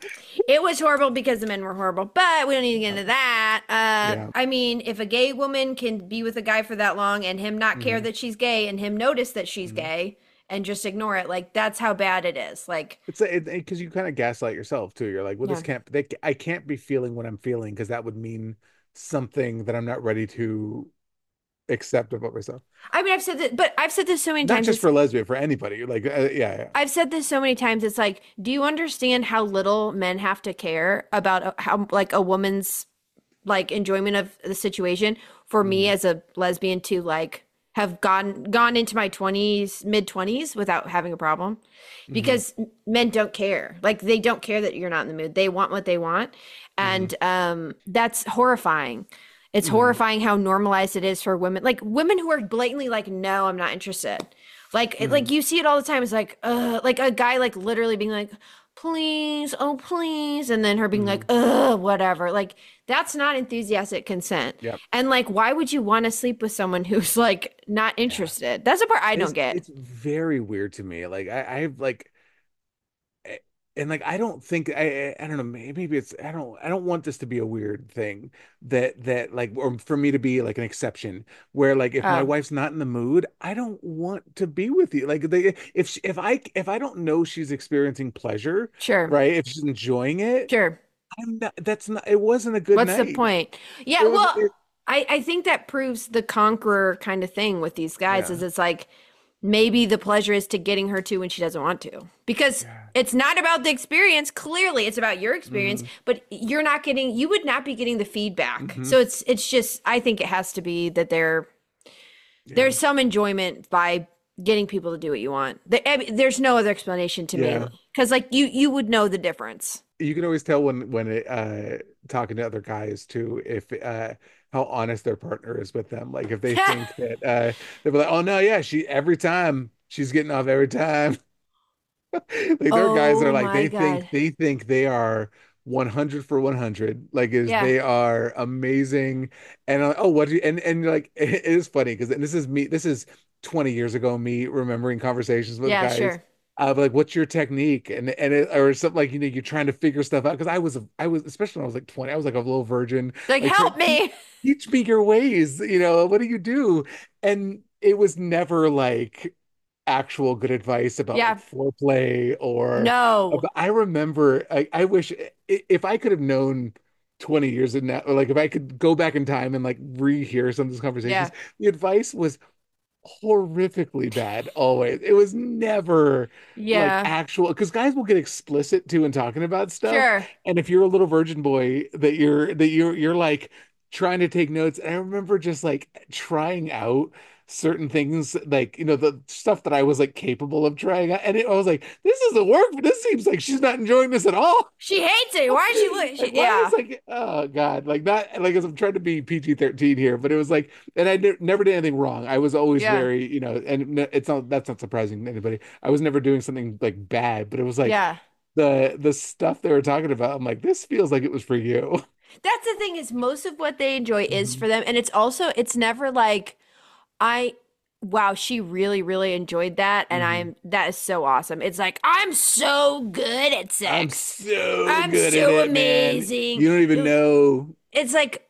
it was horrible because the men were horrible, but we don't need to get into that. Uh, Yeah. I mean, if a gay woman can be with a guy for that long and him not care Mhm. that she's gay and him notice that she's Mhm. gay and just ignore it, like that's how bad it is. Like, It's because you kind of gaslight yourself too. You're like, well, this Yeah. can't. They, I can't be feeling what I'm feeling because that would mean something that I'm not ready to accept about myself. I mean, I've said that, but I've said this so many Not times. just it's- for lesbian, for anybody. Like, uh, yeah, yeah. I've said this so many times. It's like, do you understand how little men have to care about uh, how, like, a woman's like enjoyment of the situation? For me Mhm. as a lesbian to like have gone gone into my twenties, mid twenties without having a problem, Mm-hmm. because m- men don't care. Like they don't care that you're not in the mood. They want what they want, and um, that's horrifying. It's Mhm. horrifying how normalized it is for women, like women who are blatantly like, no, I'm not interested. Like, it, like you see it all the time. It's like, uh, like a guy like literally being like, please, oh please, and then her being like, uh, whatever. Like that's not enthusiastic consent. Yep. And like, why would you want to sleep with someone who's like not interested? That's the part I don't It's, get. it's very weird to me. Like, I, I've like, eh, and like, I don't think I, I I don't know. may- Maybe it's I don't I don't want this to be a weird thing that that like or for me to be like an exception where like if my Oh. wife's not in the mood, I don't want to be with you. Like they if she, if I if I don't know she's experiencing pleasure, Sure. right? If she's enjoying it, Sure. I'm not. That's not. It wasn't a good What's the night. point? Yeah, It was- well, it- I, I think that proves the conqueror kind of thing with these guys Yeah. is it's like maybe the pleasure is to getting her to when she doesn't want to. Because Yeah. it's not about the experience. Clearly, it's about your experience, Mhm. but you're not getting you would not be getting the feedback. Mhm. So it's it's just I think it has to be that there Yeah. there's some enjoyment by getting people to do what you want. There, I mean, there's no other explanation to Yeah. me because like you you would know the difference. You can always tell when when it, uh talking to other guys too, if uh how honest their partner is with them. Like if they think that uh they'll be like, oh no, yeah, she every time she's getting off every time. Like there are guys that are Oh like my they think God. they think they are one hundred for one hundred, like is Yeah. they are amazing. And I'm like, oh, what do you and and like it is funny because this is me, this is twenty years ago, me remembering conversations with Yeah, guys sure. of like, what's your technique? And and it, or something like, you know, you're trying to figure stuff out. Because I was a, I was, especially when I was like twenty, I was like a little virgin, Like like trying help to teach, me. teach me your ways, you know, what do you do? And it was never like actual good advice about like Yeah. foreplay or No. about, I remember I, I wish I- if I could have known twenty years in that, or like if I could go back in time and like rehear some of these conversations, Yeah. the advice was horrifically bad always. It was never like Yeah. actual, because guys will get explicit too in talking about stuff. Sure. And if you're a little virgin boy that you're that you're you're like trying to take notes. And I remember just like trying out certain things, like, you know, the stuff that I was like capable of trying out. And it, I was like, this doesn't work, but this seems like she's not enjoying this at all. She hates it. Why is she look? Like, She, why yeah. is like, oh God, like that, like, as I'm trying to be P G thirteen here, but it was like, and I ne- never did anything wrong. I was always Yeah. very, you know, and n- it's not, that's not surprising to anybody. I was never doing something like bad, but it was like Yeah. the, the stuff they were talking about. I'm like, this feels like it was for you. That's the thing is most of what they enjoy is Mhm. for them. And it's also, it's never like, I, wow, she really, really enjoyed that. And Mhm. I'm, that is so awesome. It's like, I'm so good at I'm sex. so I'm good at so it, man. amazing. You don't even know. It's like,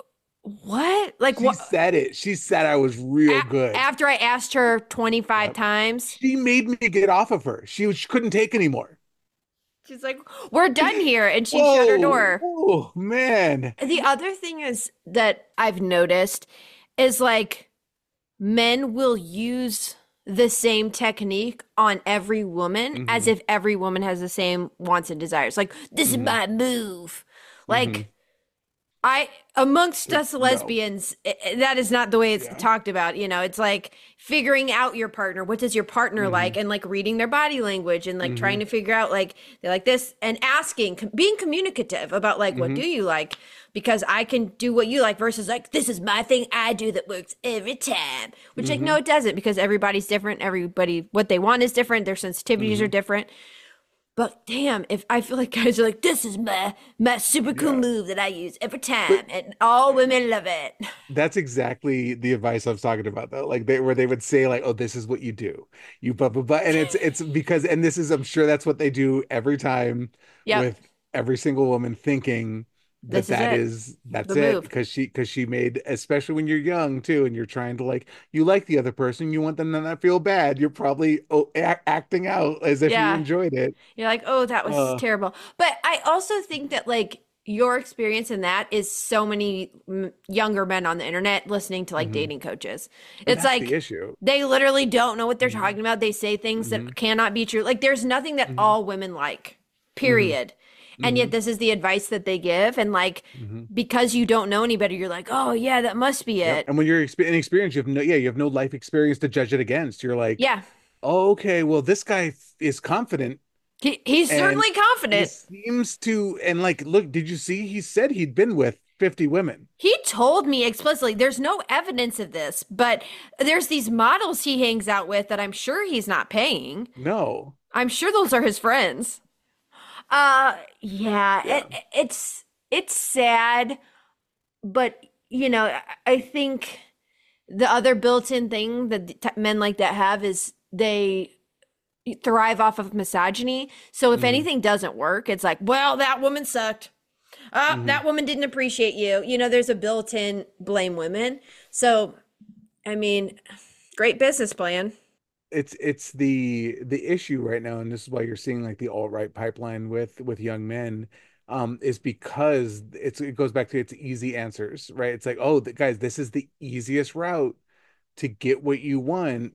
what? Like, She what? said it. She said I was real A- good. after I asked her twenty-five Yep. times, She made me get off of her. She, was- she couldn't take anymore. she's like, we're done here. And she shut her Whoa. door. Oh, man. The other thing is that I've noticed is like men will use the same technique on every woman as Mhm. if every woman has the same wants and desires. Like, this is Mhm. my move. Like, Mhm. I, amongst us No. lesbians, i- i- that is not the way it's Yeah. talked about. You know, it's like figuring out your partner. What does your partner Mhm. like? And like reading their body language and like trying Mhm. to figure out like they like this and asking, com- being communicative about like, what Mhm. do you like? Because I can do what you like versus like, this is my thing I do that works every time. Which like, Mhm. no, it doesn't because everybody's different. Everybody, what they want is different. Their sensitivities are Mhm. different. But damn, if I feel like guys are like, this is my my super cool Yeah. move that I use every time, But and all women love it. that's exactly the advice I was talking about, though. Like they where they would say, like, "Oh, this is what you do, you blah blah blah," and it's it's because, and this is, I'm sure that's what they do every time Yep, with every single woman, thinking that this is that it. is that's The it move. because she because she made, especially when you're young too, and you're trying to like, you like the other person, you want them to not feel bad. You're probably, oh, a acting out as if you Yeah. enjoyed it. You're like, oh, that was Uh, terrible. But I also think that like your experience in that is so many mm, younger men on the internet listening to like mhm. dating coaches. And It's that's the like issue. they literally don't know what they're Mhm. talking about. They say things Mhm. that cannot be true. Like there's nothing that Mhm. all women like, Mhm. period. And yet Mhm. this is the advice that they give. And like Mhm. because you don't know any better, you're like, oh yeah, that must be Yep. it. And when you're expe- inexperienced, you have no, yeah, you have no life experience to judge it against. You're like, Yeah. oh, okay, well, this guy f- is confident He, he's and certainly he confident. seems to, and like, look, did you see? He said he'd been with fifty women. He told me explicitly, there's no evidence of this, but there's these models he hangs out with that I'm sure he's not paying. No. I'm sure those are his friends. Uh, yeah, Yeah. it, it's it's sad, but you know, I I think the other built-in thing that the t- men like that have is they thrive off of misogyny. So if Mhm. anything doesn't work, it's like, well, that woman sucked. Uh, Mhm. that woman didn't appreciate you. You know, there's a built-in blame women. So, I mean, great business plan. It's it's the the issue right now, and this is why you're seeing like the alt-right pipeline with with young men, um, is because it's it goes back to its easy answers, right? It's like, oh, the, guys, this is the easiest route to get what you want.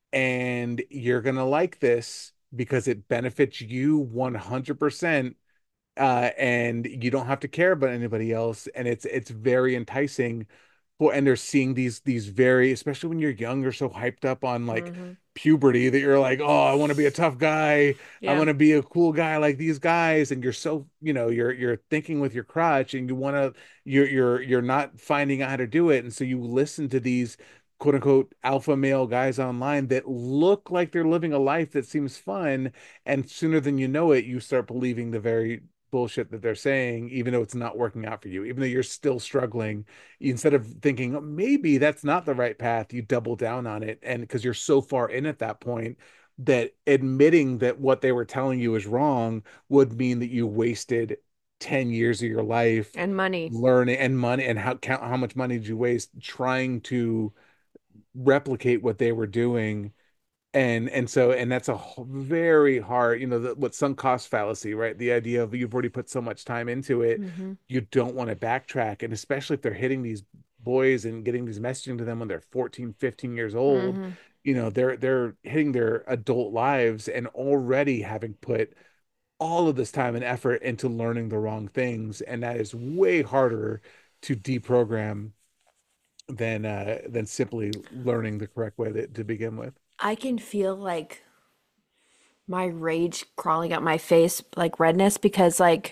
and you're gonna like this because it benefits you one hundred percent, uh, and you don't have to care about anybody else, and it's it's very enticing. Well, and they're seeing these these very, especially when you're young, you're so hyped up on like Mm-hmm. puberty that you're like, oh, I want to be a tough guy. I Yeah. want to be a cool guy like these guys. And you're so, you know, you're you're thinking with your crotch, and you want to, you're you're you're not finding out how to do it. And so you listen to these quote unquote alpha male guys online that look like they're living a life that seems fun. And sooner than you know it, you start believing the very bullshit that they're saying, even though it's not working out for you, even though you're still struggling. Instead of thinking, "Oh, maybe that's not the right path," you double down on it. And because you're so far in at that point, that admitting that what they were telling you is wrong would mean that you wasted ten years of your life And money. learning, and money, and how count how much money did you waste trying to replicate what they were doing. And and so and that's a h- very hard, you know, the, what sunk cost fallacy, right? The idea of you've already put so much time into it, Mm-hmm. you don't want to backtrack. And especially if they're hitting these boys and getting these messaging to them when they're fourteen, fifteen years old, Mm-hmm. you know, they're they're hitting their adult lives and already having put all of this time and effort into learning the wrong things. And that is way harder to deprogram than uh than simply learning the correct way to, to begin with. I can feel like my rage crawling up my face, like redness, because like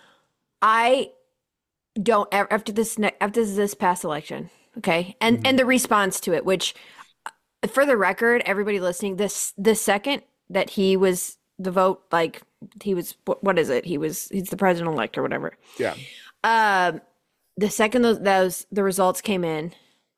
I don't a- after this ne- after this past election, okay, and Mhm. and the response to it, which for the record, everybody listening, this the second that he was the vote, like he was what, what is it? He was he's the president elect or whatever. Yeah. Um, the second those those the results came in,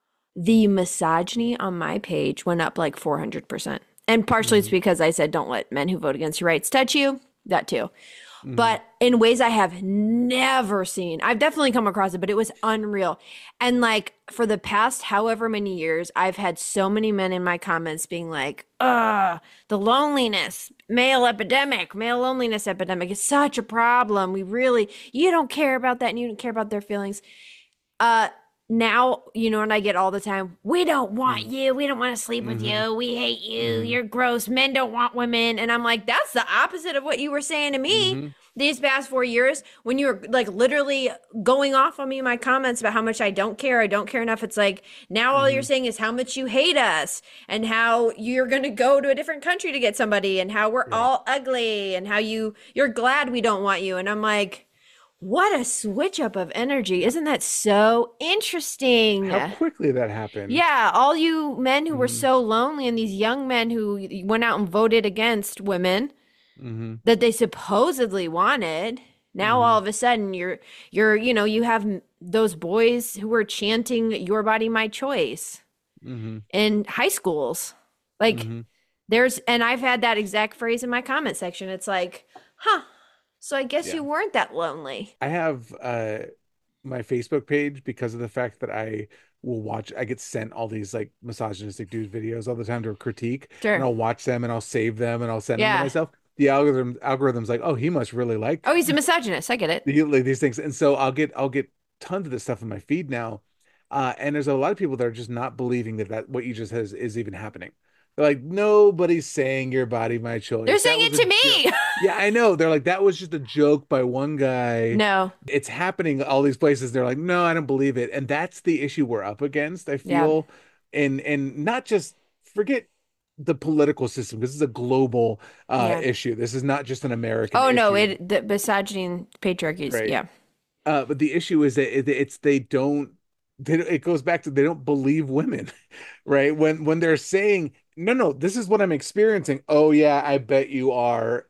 the misogyny on my page went up like four hundred percent. And partially it's Mhm. because I said, don't let men who vote against your rights touch you. That too. Mhm. But in ways I have never seen. I've definitely come across it, but it was unreal. And like for the past however many years, I've had so many men in my comments being like, ugh, the loneliness, male epidemic, male loneliness epidemic is such a problem. We really, you don't care about that and you don't care about their feelings. Uh, now, you know, and I get all the time, we don't want Mhm. you. We don't want to sleep with Mhm. you. We hate you. Mhm. You're gross. Men don't want women. And I'm like, that's the opposite of what you were saying to me Mhm. these past four years when you were like literally going off on me in my comments about how much I don't care. I don't care enough. It's like now all you're Mhm. saying is how much you hate us and how you're going to go to a different country to get somebody and how we're Yeah. all ugly and how you you're glad we don't want you. And I'm like, what a switch up of energy. Isn't that so interesting? How quickly that happened. Yeah, all you men who were Mhm. so lonely and these young men who went out and voted against women Mhm. that they supposedly wanted. Now all Mhm. of a sudden you're you're you know, you have m- those boys who are chanting your body my choice Mhm. in high schools. Like Mhm. there's and I've had that exact phrase in my comment section. It's like, "Huh, so I guess Yeah. you weren't that lonely." I have uh my Facebook page because of the fact that I will watch, I get sent all these like misogynistic dude videos all the time to critique, and Sure. I'll watch them and I'll save them and I'll send them to Yeah. myself. The algorithm algorithm's like, oh, he must really like Oh, he's a misogynist. I get it. the, like, these things. And so I'll get I'll get tons of this stuff in my feed now. Uh, and there's a lot of people that are just not believing that that what you just has is even happening. They're like, nobody's saying your body, my They're choice. That saying was it a to joke. me. Yeah, I know. They're like, that was just a joke by one guy. No. It's happening all these places. They're like, no, I don't believe it. And that's the issue we're up against, I Yeah. feel. And and not just forget the political system. This is a global uh Yeah. issue. This is not just an American Oh no, issue. it the misogyny and patriarchy is Right. yeah. Uh, but the issue is that it, it's they don't they, don't- it goes back to they don't believe women, right? When when they're saying, no, no, this is what I'm experiencing. Oh yeah, I bet you are.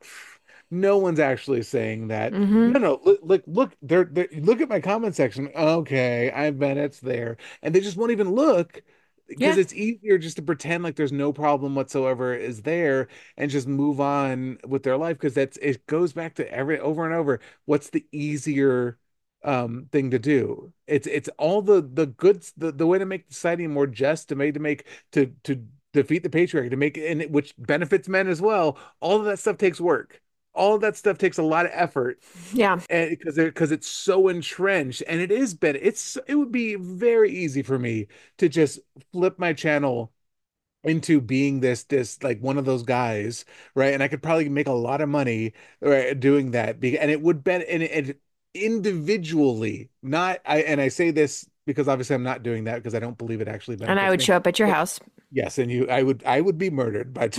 No one's actually saying that. Mm-hmm. No, no, look, look, look, they're, they're look at my comment section. Okay, I bet it's there. And they just won't even look because Yeah. it's easier just to pretend like there's no problem whatsoever is there and just move on with their life because that's it goes back to every over and over. What's the easier um thing to do? It's it's all the the goods the, the way to make society more just to make to make to to defeat the patriarchy to make it and it, which benefits men as well. All of that stuff takes work. All of that stuff takes a lot of effort Yeah. and because because it's so entrenched and it is better. It's it would be very easy for me to just flip my channel into being this this like one of those guys, right? And I could probably make a lot of money, right, doing that. Be- And it would bet and it individually, not I and I say this because obviously I'm not doing that because I don't believe it actually And I benefits would me. show up at your house Yes, and you I would I would be murdered by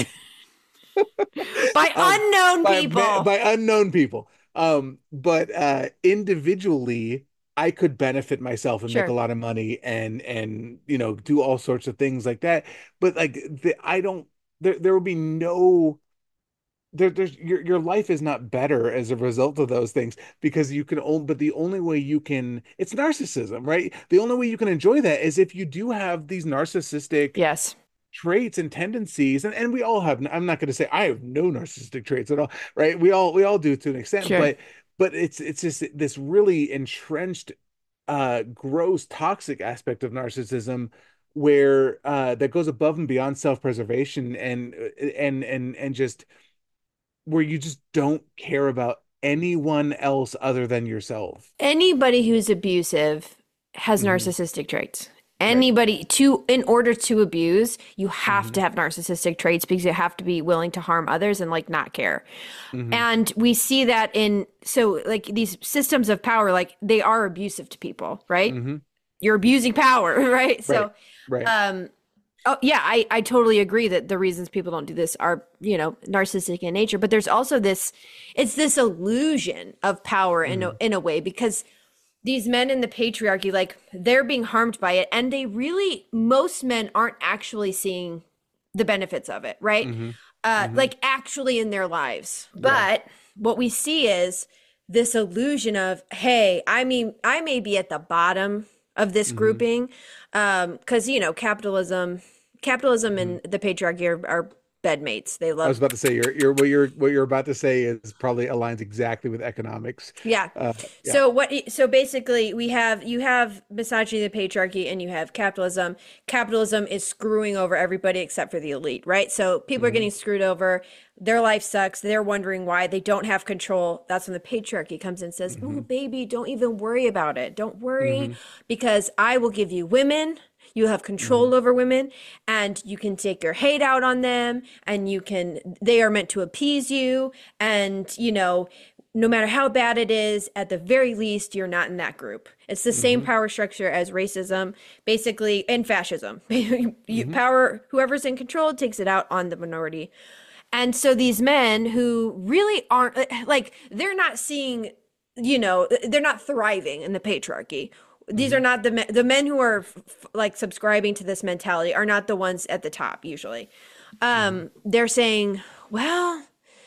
by um unknown by people. by unknown people. Um, but uh individually I could benefit myself and make a Sure. lot of money and and you know do all sorts of things like that. But like the, I don't there there will be no there, there's your your life is not better as a result of those things because you can only but the only way you can it's narcissism, right? The only way you can enjoy that is if you do have these narcissistic Yes. traits and tendencies and, and we all have I'm not going to say I have no narcissistic traits at all, right? We all we all do to an extent, Sure. but but it's it's just this really entrenched uh gross toxic aspect of narcissism where uh that goes above and beyond self-preservation and and and and just where you just don't care about anyone else other than yourself. Anybody who's abusive has Hmm. narcissistic traits. Right. Anybody to in order to abuse, you have Hmm. to have narcissistic traits because you have to be willing to harm others and like not care. Hmm. And we see that in so like these systems of power, like they are abusive to people, right? Hmm. You're abusing power, right? Right. So Right. um oh yeah, I I totally agree that the reasons people don't do this are, you know, narcissistic in nature, but there's also this it's this illusion of power in a, Hmm. in a way because these men in the patriarchy, like they're being harmed by it, and they really most men aren't actually seeing the benefits of it, right? Hmm. Uh, Hmm. like actually in their lives. Yeah. But what we see is this illusion of, hey, I mean, I may be at the bottom of this Hmm. grouping, um, because you know, capitalism, capitalism Hmm. and the patriarchy are, are bedmates. They I was love, about to say you're you're what you're what you're about to say is probably aligns exactly with economics. yeah. Uh, yeah. So what? So basically, we have you have misogyny, the patriarchy, and you have capitalism. Capitalism is screwing over everybody except for the elite, right? So people are Hmm. getting screwed over. Their life sucks. They're wondering why they don't have control. That's when the patriarchy comes in and says, "Oh, Hmm. baby, don't even worry about it. Don't worry, Hmm. because I will give you women." You have Hmm. control over women and you can take your hate out on them and you can, they are meant to appease you. And, you know, no matter how bad it is, at the very least, you're not in that group. It's the same Hmm. power structure as racism, basically, and fascism. You, Hmm. power, whoever's in control takes it out on the minority. And so these men who really aren't, like, they're not seeing, you know, they're not thriving in the patriarchy. These Hmm. are not the men, the men who are f- f- like subscribing to this mentality are not the ones at the top usually. Hmm. Um, they're saying, well,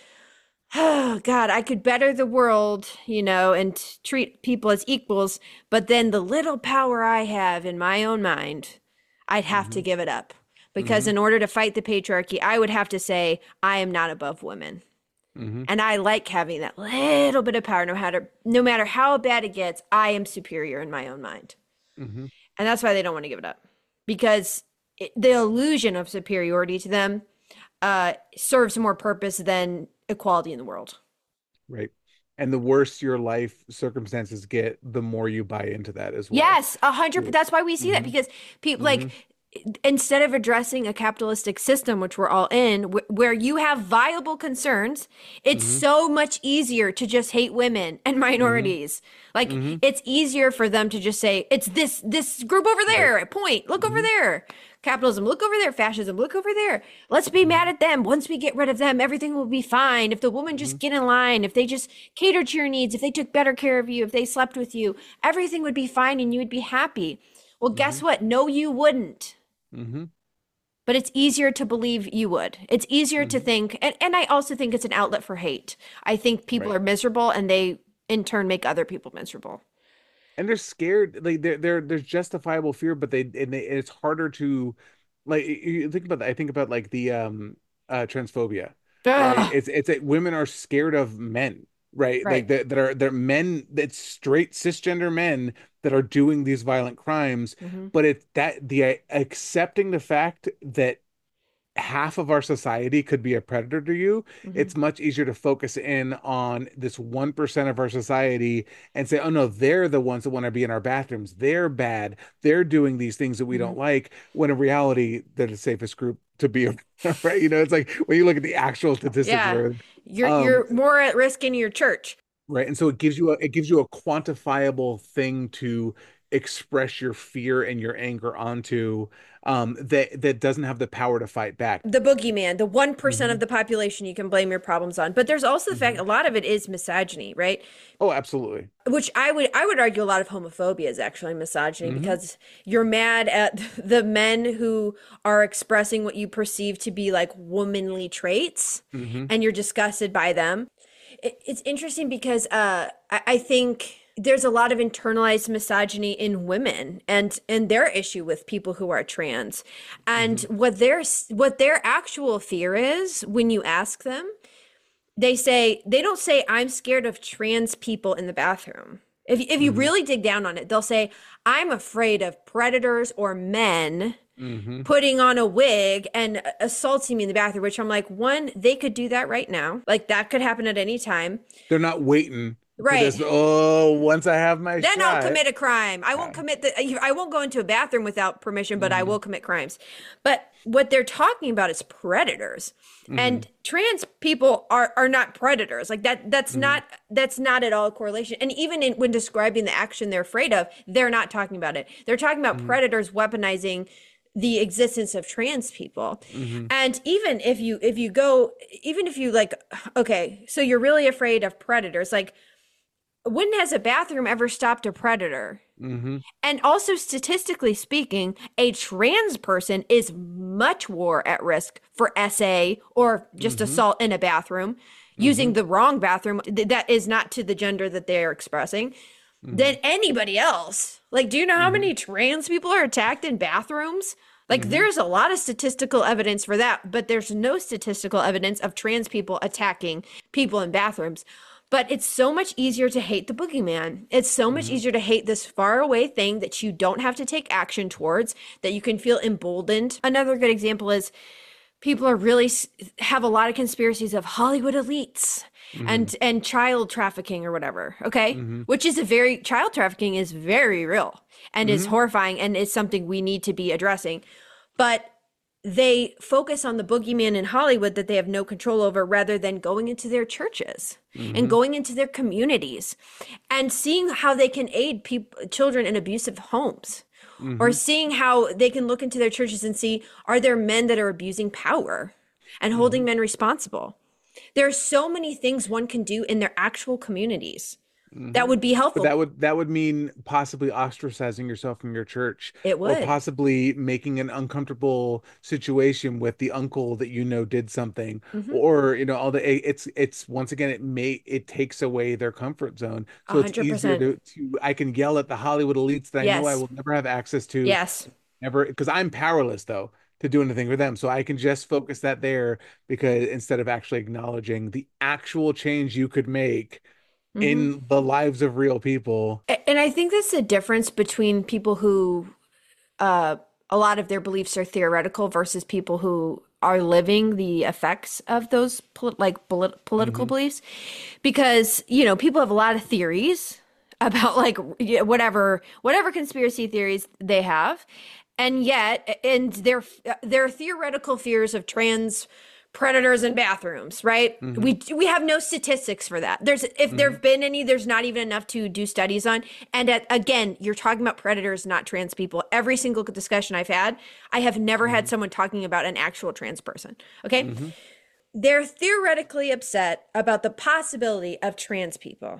oh God, I could better the world, you know, and treat people as equals, but then the little power I have in my own mind, I'd have to Hmm. give it up. Because Hmm. in order to fight the patriarchy, I would have to say, I am not above women. Hmm. And I like having that little bit of power, no matter no matter how bad it gets, I am superior in my own mind. Hmm. And that's why they don't want to give it up. Because it, the illusion of superiority to them uh, serves more purpose than equality in the world. Right. And the worse your life circumstances get, the more you buy into that as well. Yes, a hundred. That's why we see that Hmm. because people Hmm. like instead of addressing a capitalistic system, which we're all in, wh- where you have viable concerns, it's Hmm. so much easier to just hate women and minorities. Like Hmm. it's easier for them to just say it's this this group over there. Point. Look over Hmm. there. Capitalism. Look over there. Fascism. Look over there. Let's be mad at them. Once we get rid of them, everything will be fine. If the women just get in line, if they just cater to your needs, if they took better care of you, if they slept with you, everything would be fine and you would be happy. Well, guess what? No, you wouldn't. Hmm. But it's easier to believe you would. It's easier to Hmm. think, and, and I also think it's an outlet for hate. I think people Right. are miserable and they in turn make other people miserable. And they're scared. Like they're, they're there's justifiable fear, but they and they, it's harder to like you you think about that. I think about like the um uh transphobia, right? Ugh. It's it's that women are scared of men, right? Like Right. that that are they're men that's straight cisgender men that are doing these violent crimes, Hmm. but it's that the uh, accepting the fact that half of our society could be a predator to you, Hmm. it's much easier to focus in on this one percent of our society and say, oh no, they're the ones that want to be in our bathrooms. They're bad. They're doing these things that we Hmm. don't like. When in reality, they're the safest group to be right. You know, it's like when you look at the actual statistics of Yeah. everything. You're Um, you're more at risk in your church. right. And so it gives you a it gives you a quantifiable thing to express your fear and your anger onto, um that that doesn't have the power to fight back. The boogeyman, the one percent of Mhm. the population you can blame your problems on. But there's also the fact Mhm. a lot of it is misogyny, right? Oh, absolutely. Which I would I would argue a lot of homophobia is actually misogyny Mhm. because you're mad at the men who are expressing what you perceive to be like womanly traits, Mhm. and you're disgusted by them. It, it's interesting because uh, I, I think there's a lot of internalized misogyny in women and and their issue with people who are trans, and Mhm. what their what their actual fear is when you ask them, they say they don't say I'm scared of trans people in the bathroom. If if you Mhm. really dig down on it, they'll say I'm afraid of predators or men Mhm. putting on a wig and assaulting me in the bathroom, which I'm like, one, they could do that right now. Like that could happen at any time. They're not waiting for this. Right. Oh, once I have my Then I'll shot. commit a crime. I won't Yeah. commit the I won't go into a bathroom without permission, but I Mhm. will commit crimes. But what they're talking about is predators. Mhm. And trans people are are not predators. Like that that's Mhm. not that's not at all a correlation. And even in, when describing the action they're afraid of, they're not talking about it. They're talking about Mhm. predators weaponizing the existence of trans people. Mhm. And even if you if you go even if you like okay, so you're really afraid of predators, like when has a bathroom ever stopped a predator? Mhm. And also, statistically speaking, a trans person is much more at risk for S A or just Mhm. assault in a bathroom using Mhm. the wrong bathroom th- that is not to the gender that they are expressing than Mhm. anybody else. Like, do you know how Mhm. many trans people are attacked in bathrooms? Like, Mhm. there's a lot of statistical evidence for that, but there's no statistical evidence of trans people attacking people in bathrooms. But it's so much easier to hate the boogeyman. It's so much Mhm. easier to hate this far away thing that you don't have to take action towards, that you can feel emboldened. Another good example is people are really have a lot of conspiracies of Hollywood elites Mhm. and and child trafficking or whatever, okay? Mhm. Which is a very child trafficking is very real and is Mhm. horrifying and is something we need to be addressing. But they focus on the boogeyman in Hollywood that they have no control over rather than going into their churches and Mhm. going into their communities and seeing how they can aid people, children in abusive homes, or Mhm. seeing how they can look into their churches and see, are there men that are abusing power and holding Mhm. men responsible? There are so many things one can do in their actual communities that Mhm. would be But helpful. that would that would mean possibly ostracizing yourself from your church, It or would. possibly making an uncomfortable situation with the uncle that you know did something, Mhm. or you know all the it- it's it's once again it may it takes away their comfort zone. A So it's hundred easier percent. to to I can yell at the Hollywood elites that I know I Yes. will never have access to, Yes. never, because I'm powerless though to do anything for them. So I can just focus that there, because instead of actually acknowledging the actual change you could make Mhm. in the lives of real people. A- And I think that's the difference between people who uh, a lot of their beliefs are theoretical versus people who are living the effects of those pol- like polit- political Mhm. beliefs. Because, you know, people have a lot of theories about like y- whatever whatever conspiracy theories they have. And yet, and their their theoretical fears of trans predators in bathrooms, right? Mhm. We we have no statistics for that. There's if Mhm. there've been any, there's not even enough to do studies on. And at, again, you're talking about predators, not trans people. Every single discussion I've had, I have never had Mhm. someone talking about an actual trans person. Okay? Mhm. They're theoretically upset about the possibility of trans people.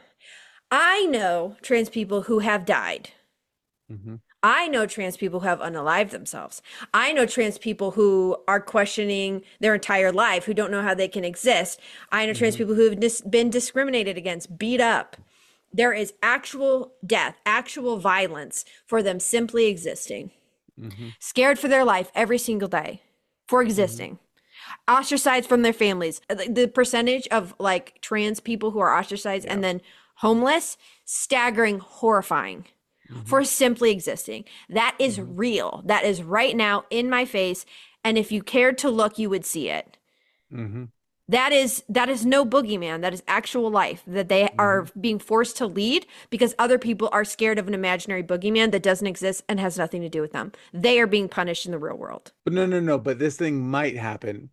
I know trans people who have died. Mhm. I know trans people who have unalived themselves. I know trans people who are questioning their entire life, who don't know how they can exist. I know trans Mhm. people who have dis- been discriminated against, beat up. There is actual death, actual violence for them simply existing, Mhm. scared for their life every single day for Mhm. existing, ostracized from their families. The the percentage of like trans people who are ostracized Yeah. and then homeless, staggering, horrifying for Mhm. simply existing. That is Mhm. real. That is right now in my face. And if you cared to look, you would see it. Mhm. That is that is no boogeyman. That is actual life that they are being forced to lead because other people are scared of an imaginary boogeyman that doesn't exist and has nothing to do with them. They are being punished in the real world. But no, no, no. But this thing might happen,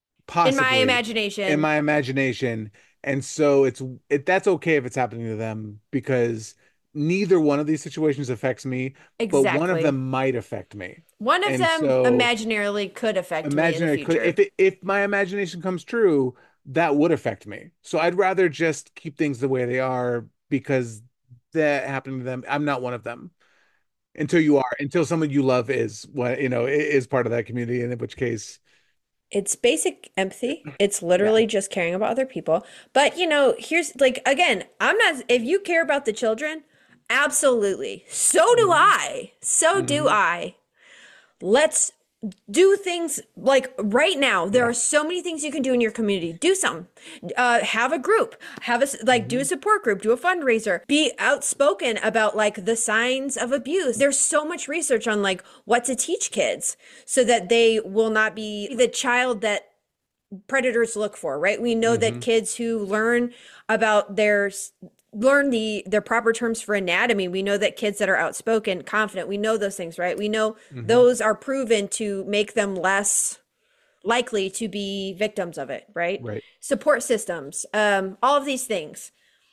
In my possibly imagination. in my imagination, and so it's it. That's okay if it's happening to them because neither one of these situations affects me, but one of Exactly. them might affect me. One of And them so imaginarily could affect me in the imaginary could future. if it, if my imagination comes true, that would affect me. So I'd rather just keep things the way they are because that happened to them. I'm not one of them until you are, until someone you love is what, you know, i- is part of that community, and in which case, It's basic empathy. It's yeah. literally just caring about other people. But, you know, here's like, again, I'm not, if you care about the children, absolutely. So do Mhm. I. So do Mhm. I. Let's do things like right now. There Yeah. are so many things you can do in your community. Do some. Uh, have a group. Have a s- like do a Mhm. support group. Do a fundraiser. Be outspoken about like the signs of abuse. There's so much research on like what to teach kids so that they will not be the child that predators look for, right? We know that Mhm. kids who learn about their learn the their proper terms for anatomy, we know that kids that are outspoken, confident, we know those things, right? We know Mhm. those are proven to make them less likely to be victims of it, right? Right. Support systems, um, all of these things.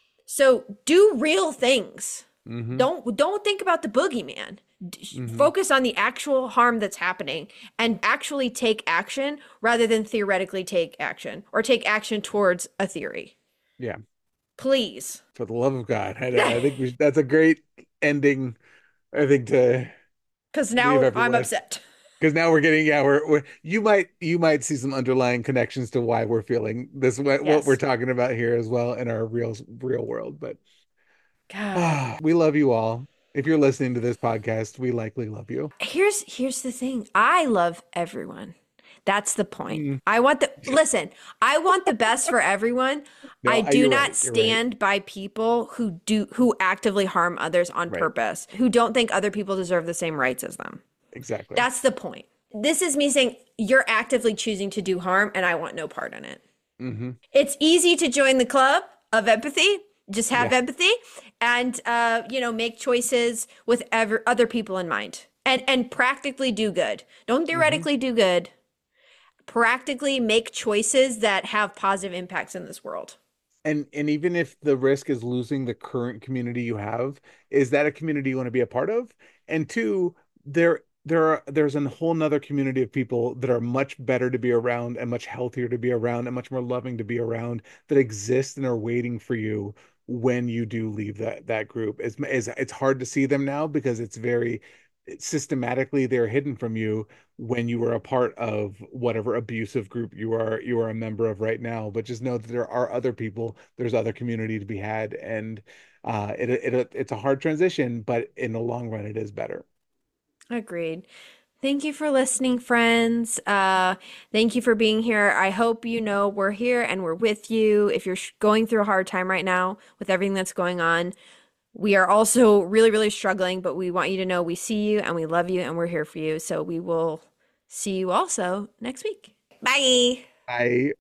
So do real things. Mhm. Don't don't think about the boogeyman. D- Mhm. Focus on the actual harm that's happening and actually take action rather than theoretically take action or take action towards a theory. Yeah. Please. For the love of God, I, I think we should, that's a great ending. I think to Because leave now I'm everyone. upset. Because now we're getting, yeah, we're, we're you might you might see some underlying connections to why we're feeling this, what, what we're Yes. talking about here as well in our real real world. But God. ah, we love you all. If you're listening to this podcast, we likely love you. Here's here's the thing. I love everyone. That's the point. Mm. I want the listen, I want the best for everyone. No, I I- do you're not right, you're right. stand by people who do who actively harm others on Right. purpose, who don't think other people deserve the same rights as them. Exactly. That's the point. This is me saying you're actively choosing to do harm and I want no part in it. Hmm. It's easy to join the club of empathy. Just have Yeah. empathy and uh, you know, make choices with ever other people in mind. And and practically do good. Don't theoretically do good. Practically make choices that have positive impacts in this world. And and even if the risk is losing the current community you have, is that a community you want to be a part of? And two, there there are there's a whole nother community of people that are much better to be around and much healthier to be around and much more loving to be around that exist and are waiting for you when you do leave that that group. It's, it's, it's hard to see them now because it's very systematically they're hidden from you when you were a part of whatever abusive group you are you are a member of right now. But just know that there are other people, there's other community to be had, and uh it, it it's a hard transition, but in the long run it is better. Agreed. Thank you for listening, friends. Uh, thank you for being here. I hope you know we're here and we're with you. If you're sh- going through a hard time right now with everything that's going on, we are also really, really struggling, but we want you to know we see you and we love you and we're here for you. So we will see you also next week. Bye. I